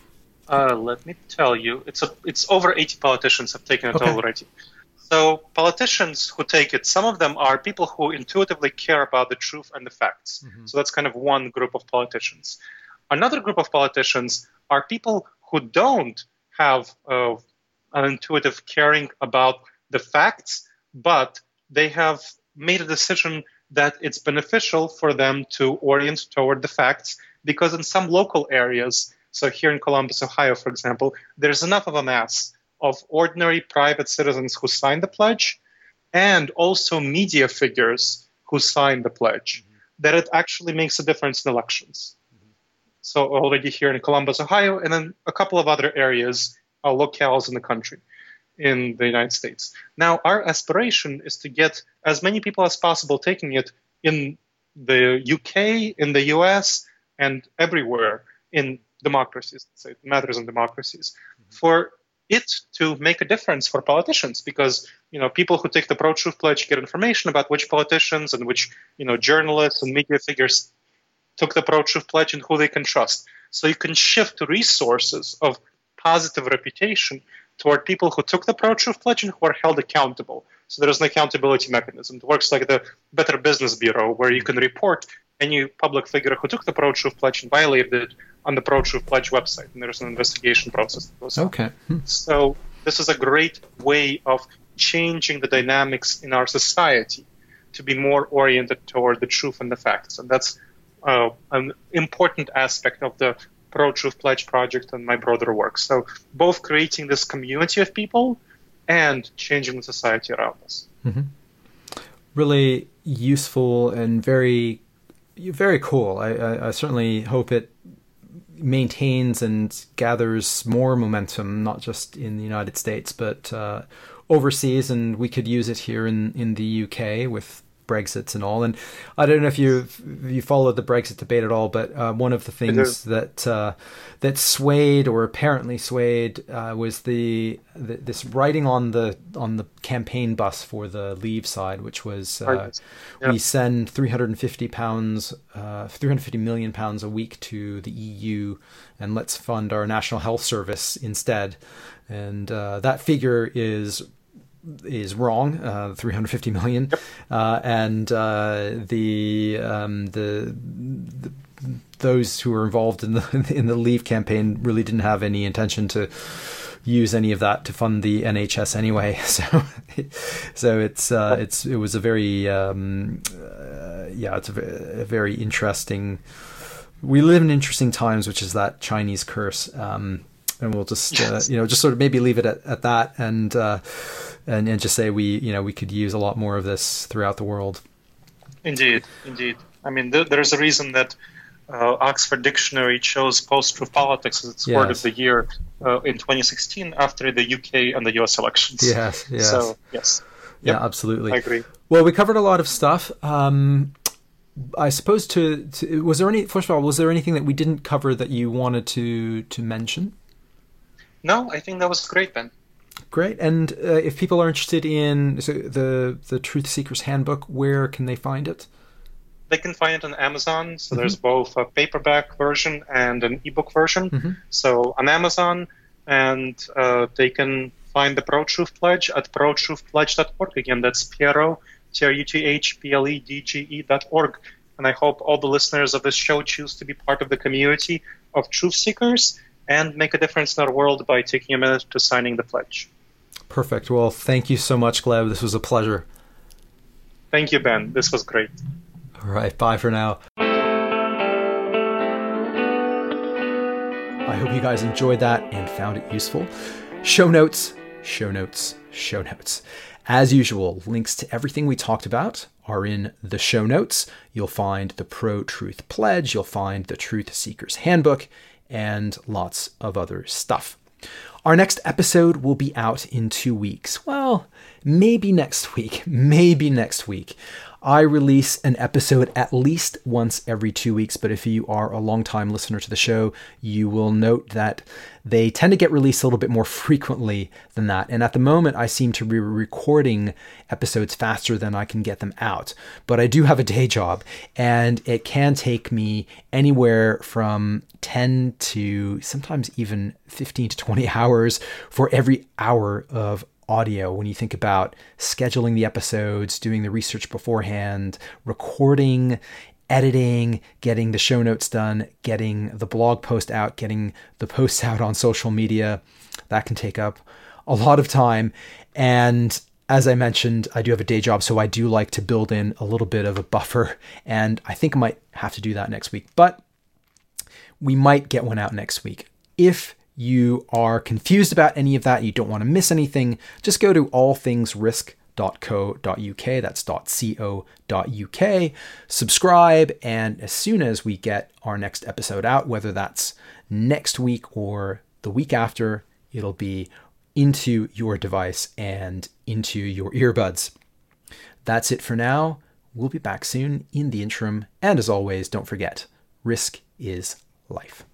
Let me tell you, it's over 80 politicians have taken it Okay. already. So politicians who take it, some of them are people who intuitively care about the truth and the facts. So that's kind of one group of politicians. Another group of politicians are people who don't have an intuitive caring about the facts, but they have made a decision that it's beneficial for them to orient toward the facts because in some local areas, so here in Columbus, Ohio, for example, there's enough of a mass of ordinary private citizens who signed the pledge and also media figures who signed the pledge that it actually makes a difference in elections. So already here in Columbus, Ohio, and then a couple of other areas, locales in the country, in the United States. Now, our aspiration is to get as many people as possible taking it in the UK, in the US, and everywhere in democracies. It matters in democracies. For it to make a difference for politicians, because people who take the pro-truth pledge get information about which politicians and which journalists and media figures took the pro-truth pledge and who they can trust. So you can shift resources of positive reputation toward people who took the pro-truth pledge and who are held accountable. So there is an accountability mechanism. It works like the Better Business Bureau, where you can report any public figure who took the pro-truth pledge and violated it on the pro-truth pledge website, and there's an investigation process that goes on. Okay. So this is a great way of changing the dynamics in our society to be more oriented toward the truth and the facts. And that's an important aspect of the Pro-Truth Pledge project and my broader work. So both creating this community of people and changing the society around us. Really useful and very, very cool. I certainly hope it maintains and gathers more momentum, not just in the United States, but overseas, and we could use it here in the UK with Brexit and all. And I don't know if you followed the Brexit debate at all, but one of the things that swayed, or apparently swayed, was this writing on the campaign bus for the Leave side, which was we send £350 million a week to the EU, and let's fund our National Health Service instead. And that figure is wrong, 350 million, and those who were involved in the Leave campaign really didn't have any intention to use any of that to fund the NHS anyway. So it was a very it's a very interesting. We live in interesting times, which is that Chinese curse. And we'll just just sort of maybe leave it at that, and just say we could use a lot more of this throughout the world. Indeed. I mean, there's a reason that Oxford Dictionary chose post-truth politics as its word of the year in 2016 after the UK and the US elections. Yes. So yes. Yeah, absolutely. I agree. Well, we covered a lot of stuff. I suppose was there anything that we didn't cover that you wanted to mention? No, I think that was great, Ben. Great. And if people are interested in the Truth Seekers Handbook, where can they find it? They can find it on Amazon. So there's both a paperback version and an ebook version. So on Amazon, and they can find the Pro-Truth Pledge at protruthpledge.org. Again, that's Piero, TRUTHPLEDGE.org. And I hope all the listeners of this show choose to be part of the community of truth seekers and make a difference in our world by taking a minute to signing the pledge. Perfect. Well, thank you so much, Gleb. This was a pleasure. Thank you, Ben. This was great. All right. Bye for now. I hope you guys enjoyed that and found it useful. Show notes. As usual, links to everything we talked about are in the show notes. You'll find the Pro-Truth Pledge. You'll find the Truth Seekers Handbook, and lots of other stuff. Our next episode will be out in 2 weeks. Well, maybe next week. I release an episode at least once every 2 weeks, but if you are a long-time listener to the show, you will note that they tend to get released a little bit more frequently than that. And at the moment, I seem to be recording episodes faster than I can get them out. But I do have a day job, and it can take me anywhere from 10 to sometimes even 15 to 20 hours for every hour of audio when you think about scheduling the episodes, doing the research beforehand, recording, editing, getting the show notes done, getting the blog post out, getting the posts out on social media. That can take up a lot of time. And as I mentioned, I do have a day job, so I do like to build in a little bit of a buffer, and I think I might have to do that next week, but we might get one out next week. If you are confused about any of that, you don't want to miss anything, just go to allthingsrisk.co.uk, that's .co.uk, subscribe, and as soon as we get our next episode out, whether that's next week or the week after, it'll be into your device and into your earbuds. That's it for now. We'll be back soon. In the interim, and as always, don't forget, risk is life.